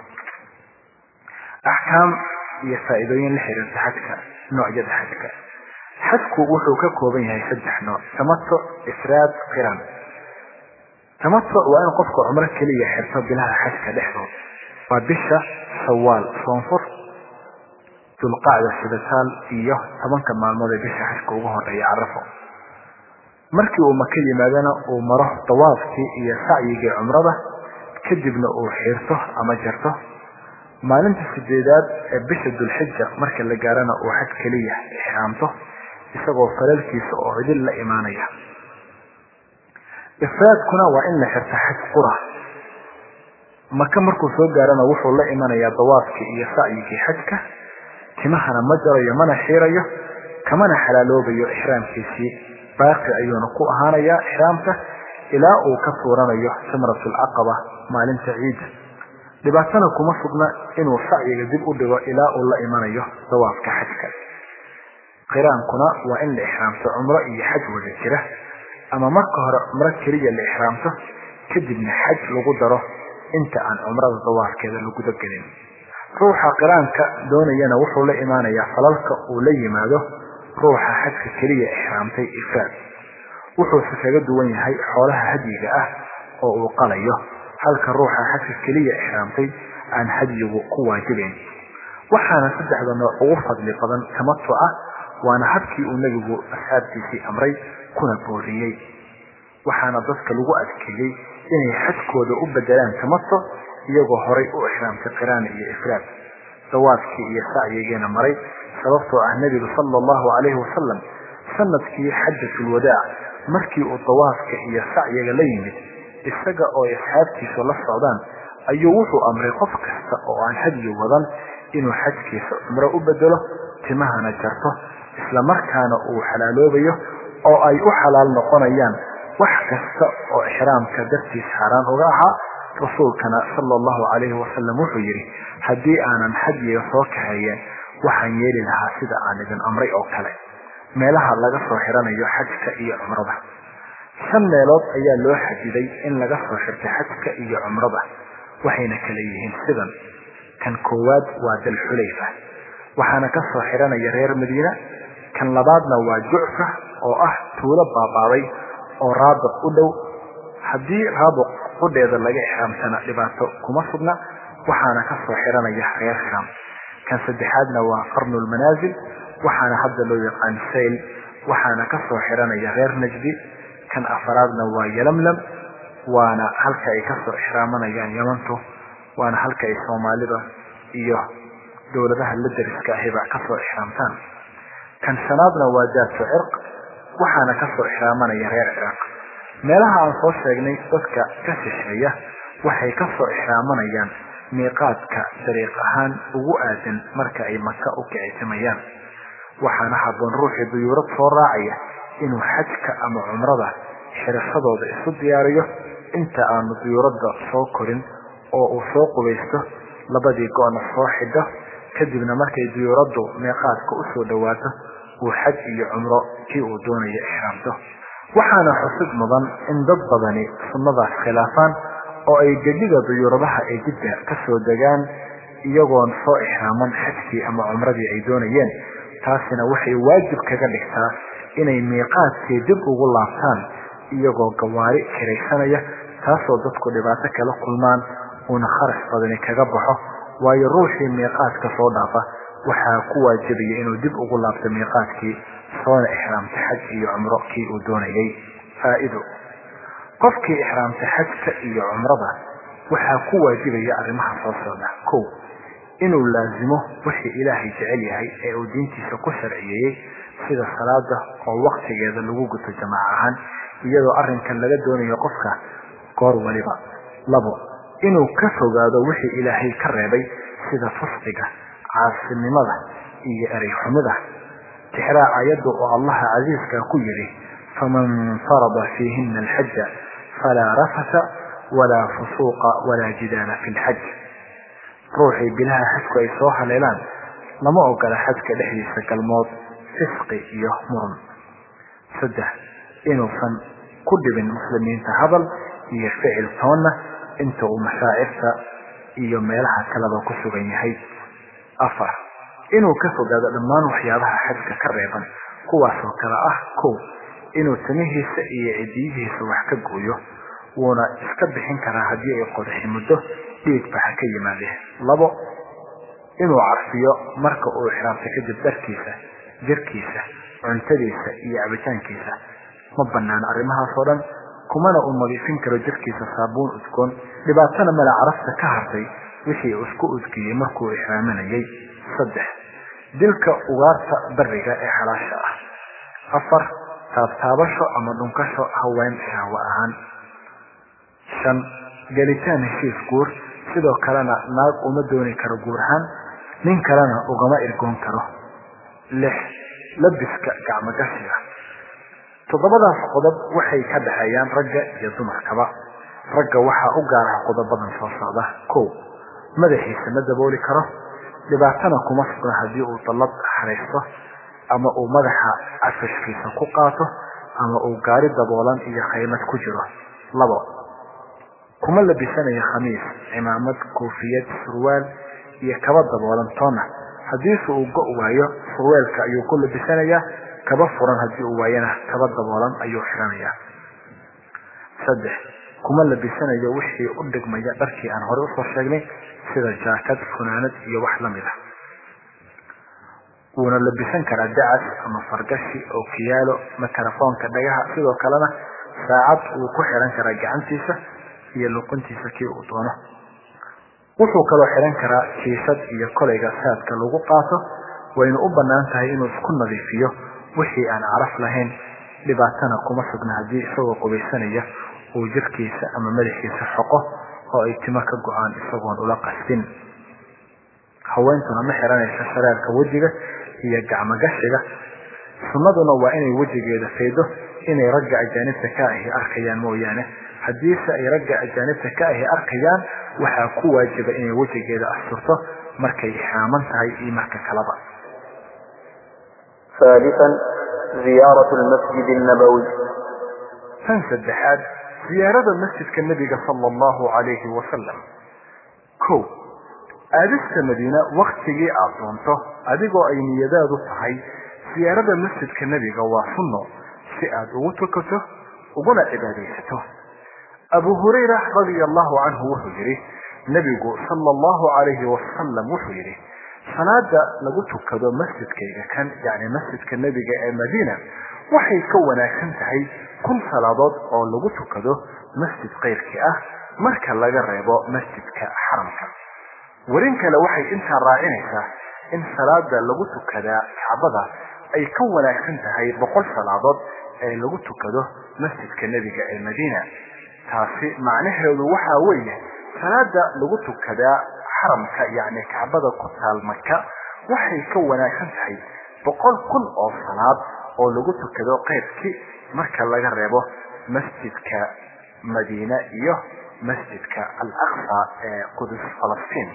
ahkaam iyo faa'iidooyin la xiriirta xajka noocyada xajka xajku wuxuu ka kooban yahay 3 nooc tamattu ifraad qiran. tamattu waa in qofku umra kaliya xirto bilaha xajka dhexdooda waa bisha Shawaal soonfur dulqaada sidataal iyo 10 maalmood ee bisha xajka ugu horeeya Arafo markii uu Maka yimaadana uu maro tawaafkii iyo sacyiga umrada kadibna uu xirto ama jarto maalinta 8aad ee bisha Dulxijja marka la gaarana uu xaj kaliya ihraamto isagoo falalkiisa oo cidil la imaanaya. ifraadkuna waa in la xirto xaj qura Maka markuu soo gaarana wuxuu la imaanayaa tawaafkii iyo sacyiga xajka timahana ma jarayo mana xirayo kamana xalaaloobayo ihraamkiisii baaqi ayuuna ku ahaanaya ihraamka ilaa uu ka suuranayo jamratul aqaba maalinta ciid. dhibaatana kuma sugna inuu sacyiga dib u dhigo ilaa uu la imanayo tawaafka xajka. qiraankuna waa in la ihraamto umra iyo xaj wada jira ama marka hore umra kaliya la ihraamto kadibna xaj lagu daro inta aan umrada tawaafkeeda lagu dagelin. ruuxa qiraanka doonayana wuxuu la imaanayaa falalka uu la yimaado ruuxa xajka kaliya ihraamtay ifraad wuxuu kaga duwan yahay xoolaha hadiga ah oo uu qalayo halka ruuxa xajka kaliya ihraamtay aan hadigu ku waajibin. waxaana 3 nooc ugu fadli badan tamattu ah waana habkii uu nabigu asxaabtiisii amray kuna booriyay waxaana dadka lagu adkeeyay inay xajkooda u bedelaan tamattu iyagoo horay u ihraamtay qiraan iyo ifraad tawaafkii iyo sacyigeena maray sababtoo ah nabiga sallallahu alayhi wasallam sanadkii xajjatul wadaa markii uu tawaafka iyo sacyiga la yimid isaga oo asxaabtiisu la socdaan ayuu wuxuu amray qof kasta oo aan hadiyo wadan inuu xajkiisa cumro u bedelo timahana jarto isla markaana uu xalaaloobayo oo ay u xalaal noqonayaan wax kasta oo ihraamka dartiis xaraan uga ahaa rasuulkana sallallahu alayhi wa sallam wuxuu yiri hadii aanan xajiga soo kaxeeyeen waxaan yeeli lahaa sida aan idin amray oo kale meelaha laga soo xiranayo xajka iyo cumrada shan meelood ayaa loo xajiday in laga soo xirto xajka iyo cumrada waxayna kala yihiin sidan kan koowaad waa dal xulayfa waxaana ka soo xiranaya reer Madiina kan labaadna waa Jucfa oo ah tuulo baabaaday oo Raabiq u dhow hadii Raabiq qudeeda laga ihraamsana dhibaato kuma sugna waxaana ka soo xiranaya reer Sham kan saddexaadna waa Qarnul Manazil waxaana hadda loo yaqaan Sayl waxaana ka soo xiranaya reer Najdi kan afaraadna waa Yalamlam waana halka ay ka soo ihraamanayan Yamantu waana halka ay Soomaalida iyo dawladaha la dariska ah ka soo ihraamtaan kan shanaadna waa Jaatu Irq waxaana ka soo ihraamanayan reer Iraq meelaha aan soo sheegnay dadka ka shisheeya waxay ka soo ihraamanayan miiqaadka dariiq ahaan ugu aadan marka ay Makka u kicisamayaan waxaana haboon ruuxi diyuurad soo raacaya inuu xajka ama cumrada xirashadooda isu diyaariyo inta aan diyuuradda soo korin oo uu soo qubeysto labadii go'an soo xidho kadibna markay diyuuraddu miiqaadka u soo dhawaato uu xaj iyo cumro kii uu doonayo ihraamto waxaana xusid mudan in dad badani sunnadaas khilaafaan oo ay gadiga diyuuradaha ay jidda ka soo degaan iyagoon soo ihraaman xajkii ama cumradii ay doonayeen taasina waxay waajib kaga dhigtaa inay miiqaadkii dib ugu laabtaan iyagoo gawaari kiraysanaya taasoo dadku dhibaato kala kulmaan una kharash badan kaga baxo waayo ruuxii miiqaadka soo dhaafa waxa ku waajibaya inuu dib ugu laabto miiqaadkii soo ihraamta xaj iyo cumro kii uu doonayay faa'iido qofkii ihraamta xajka iyo cumrada waxa ku waajibaya arrimaha soo socda kow inuu laazimo wixii Ilaahay jecel yahay ee uu diintiisa ku sharciyay sida salaada oo waqtigeeda lagu guto jamaaca ahaan iyadoo arrinkan laga doonayo qofka goor waliba labo inuu ka fogaado wixii Ilaahay ka reebay sida fasqiga caasinimada iyo eray xumida tixraa ayadu oo Allah aziiska ku yiri faman farada fiihin al-hajj fala rafasa wala fusuqa wala jidala fi al-hajj ruuxi bilaha xajku ay soo haleelaan lama ogola xajka dhexdiisa galmood fisqi iyo muran saddex inuusan ku dhibin muslimiinta hadal iyo ficil toona inta uu mashaa'irta iyo meelaha kalaba ku sugan yahay afar inuu ka fogaado dhammaan waxyaabaha xajka ka reeban kuwaas oo kala ah kow inuu tamihiisa iyo cidiyihiisa wax ka gooyo wuuna iska bixin karaa haddii ay qodaxi muddo dhiig baxa ka yimaadeen labo inuu carfiyo marka uu ihraamta kadib darkiisa jirkiisa cuntadiisa iyo cabitaankiisa ma banaan arrimahaas oo dhan kumana uu nadiifin karo jirkiisa saabuun udgoon dhibaatana mala carafta ka hartay wixii uu isku udgiyay markuu ihraamanayay saddex dilka ugaarta bariga ee xalaasha ah afar taabtaabasho ama dhunkasho haween shahwa ahaan shan galitaan heshiis guur sidoo kalena naag uma dooni karo guurhaan nin kalena ugama irgoon karo lix labiska gacmo gashiga toddobadaas qodob waxay ka dhaxayaan ragga iyo dumarkaba ragga waxa u gaar ah qodobadan soo socda kow madaxiisa ma dabooli karo dhibaatana kuma sugna haddii uu dalad xareysto ama uu madaxa afashkiisa ku qaato ama uu gaari daboolan iyo qaymad ku jiro labo kuma labisanayo khamiis cimaamad koofiyad surwaal iyo kaba daboolan toona haddii uu go waayo surwaalka ayuu ku labisanayaa kaba furan haddii uu waayana kaba daboolan ayuu xiranayaa saddex kuma labisanayo wixii u dhigmaya dharkii aan hore u soo sheegnay sida jaakad funaanad iyo wax lamid ah wuuna labisan karaa dacas ama fargashi oo kiyaalo mikrofoonka dhagaha sidoo kalena saacad uu ku xiran karaa gacantiisa iyo luquntiisa kii uu doono wuxuu kaloo xiran karaa kiisad iyo kolayga saadka lagu qaato wayna u bannaan tahay inuu isku nadiifiyo wixii aan caraf lahayn dhibaatana kuma sugna haddii isagoo qubaysanaya uu jirkiisa ama madaxiisa xoqo oo ay timo ka go'aan isagoon ula qastin haweentuna ma xiranaysa shareerka wajiga iyo gacmo gashiga sunnaduna waa inay wajigeeda faydo inay ragga ajaanibta ka ahi arkayaan mooyaane haddiise ay ragga ajaanibta ka ahi arkayaan waxaa ku waajiba inay wajigeeda asturto markay xaaman tahay iyo marka kalaba. ثالثا زيارة المسجد النبوي. saddexaad ziyaarada masjidka nabiga sallallahu alayhi wa sallam. kow aadista madiina waqtigii aad doonto adigoo ay niyadaadu tahay ziyaarada masjidka nabiga waa sunno si aad ugu tukato uguna cibaadaysato. abu hurayra radiyallahu anhu wuxuu yiri nabigu sallallahu alayhi wa sallam wuxuu yiri salaada lagu tukado masjidkayga kan yaani masjidka nabiga ee madiina waxay ka wanaagsan tahay kun salaadood oo lagu tukado masjid qeyrki ah marka laga reebo masjidka xaramka. warin kale waxay inta raacinaysaa in salaada lagu tukada Kaabada ay ka wanaagsan tahay 100 salaadood ee lagu tukado masjidka nabiga ee Madiina. taasi macnaheedu waxa weeye salaada lagu tukada xaramka yaani Kaabada ku taal Makka waxay ka wanaagsan tahay 100,000 oo salaad oo lagu tukado qeybkii marka laga reebo masjidka Madiina iyo masjidka Al-Aqsa ee Qudus Falastiin.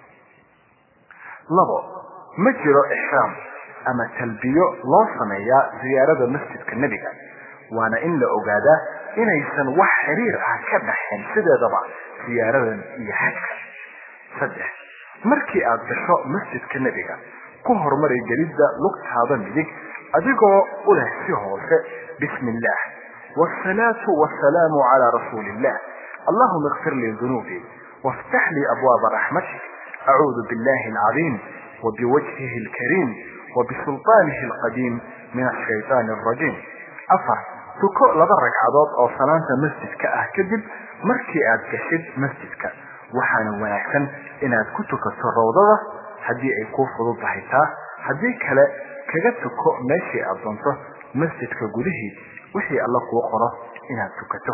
labo ma jiro ihraam ama talbiyo loo sameeyaa ziyaarada masjidka nabiga waana in la ogaada inaysan wax xiriir ah ka dhaxayn sideedaba ziyaaradan iyo xajka. saddex markii aad gasho masjidka nabiga ku horumari gelida lugtaada midig adigoo u leh si hoose bismillah والصلاة والسلام على رسول الله اللهم اغفر لي ذنوبي وافتح لي أبواب رحمتك أعوذ بالله العظيم وبوجهه الكريم وبسلطانه القديم من الشيطان الرجيم. تكو لبرك عضاد أو صلاة مسجدك أهكذب مركي أدكشد مسجدك وحانا ونكسن إن أدكتك الروضة هدي أيكو فضل حيثا هدي كلا كجدتكو ماشي أبضنته مسجدك قده وحي الله وقرأ إن أدكته.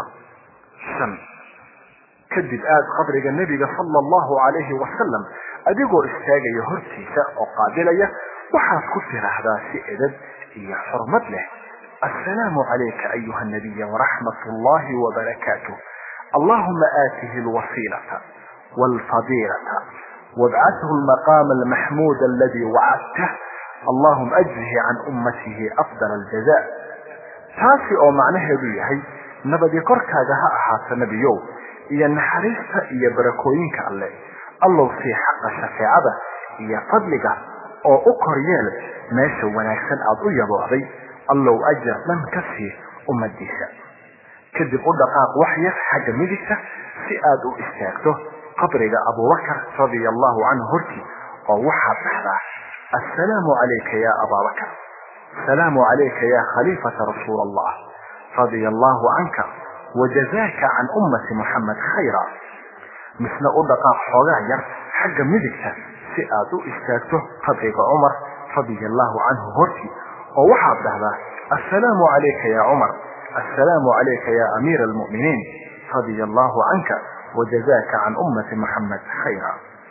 كدب قبرك النبي صلى الله عليه وسلم أدقوا استاجي يهرتيسا وقابلية وحاس كثير هذا سئدد إيا حرمت له. السلام عليك أيها النبي ورحمة الله وبركاته اللهم آته الوسيلة والفضيلة وابعثه المقام المحمود الذي وعدته اللهم أجزه عن أمته أفضل الجزاء. تاسي أو معناه بيهي نبدي قرك هذا أحاس نبيو إيا نحريسة إيا بركوينك الله الله في حق الشفاعة إيا فضلك أو أقريال ماشي ونكسن أضوية بعضي الله أجر من كسه أمديسة. كذب دقاق وحية حاجة ميديسة سئاد استاكته قبرك أبو بكر رضي الله عنه هرتي ووحى بحضا السلام عليك يا أبا بكر السلام عليك يا خليفة رسول الله رضي الله عنك وجزاك عن أمة محمد خيرا. مثل دقاق حوغاير حاجة ميديسة سئاد استاكته قبرك عمر رضي الله عنه هرتي ووحى بهذا السلام عليك يا عمر السلام عليك يا أمير المؤمنين رضي الله عنك وجزاك عن أمة محمد خيرا.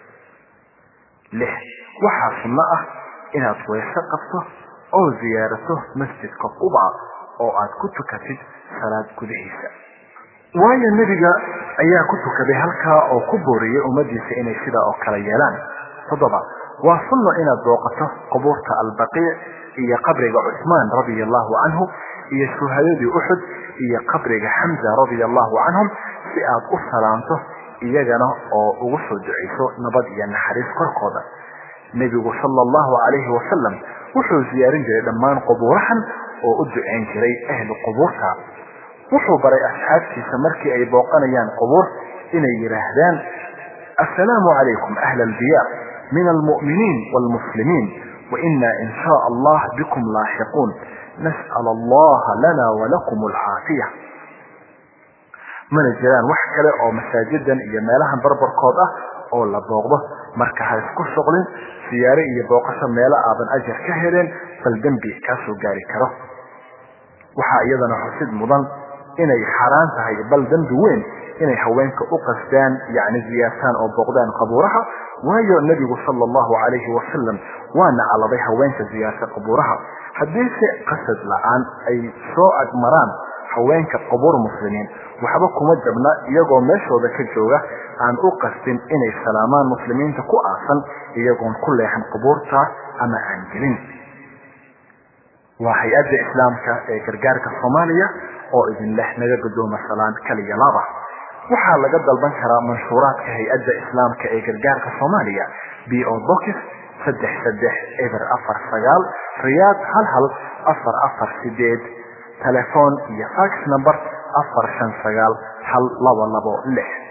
له وحى صنعه إن أتويسقفته أو زيارته مسجد قبعة أو أتكت كتد صلاة كدهيسة. وهي النبي أيها كتك بهلك أو كبوري أمديس إن يشد أو كريالان فضبا وصلنا إن الدوقته قبورة البقيع إيا قبر عثمان رضي الله عنه إيا شهداء أحد إيا قبر حمزة رضي الله عنهم سئاد أسلامته إيا جنا أو أغسل دعيسو نبض إيا نحريس قرقودا. النبي صلى الله عليه وسلم وحو زيارين جري دمان قبورحا وأدعين جري أهل قبورها وحو بري أصحاب في سمركي أي بوقانيان قبور إن يرهدان السلام عليكم أهل الديار من المؤمنين والمسلمين وإنا إن شاء الله بكم لاحقون نسأل الله لنا ولكم العافية. من الجيران وحكله أو مساجدا يمالها بربر قوضة أو لبوغضة مركها يسكو شغل سياري يبوقش ميلا آبن أجر كهرين فالدنبي كاسو جاري كره. وحا أيضا حسد مضان inay xaraan tahay bal dambi weyn inay haweenka u qasdaan yani ziyaartaan oo booqdaan qabuuraha waayo nabigu sallallahu alayhi wa sallam waana caladay haweenka ziyaarta qabuuraha haddii si qasad la'aan ay soo agmaraan haweenka qabuur muslimiin waxba kuma jabna iyagoo meeshooda ka jooga aan u qasdin inay salaamaan muslimiinta ku aasan iyagoon ku leexan qabuurta ama aan gelin waa hay'adda islaamka ee gargaarka Soomaaliya oo idin leh naga gudoomo salaan kaliya laba waxaa laga dalban karaa manshuuraadka hay'adda islaamka ee gargaarka Soomaaliya BO Box 3349 Riyadh 11448 telefoon iyo fax number 459 122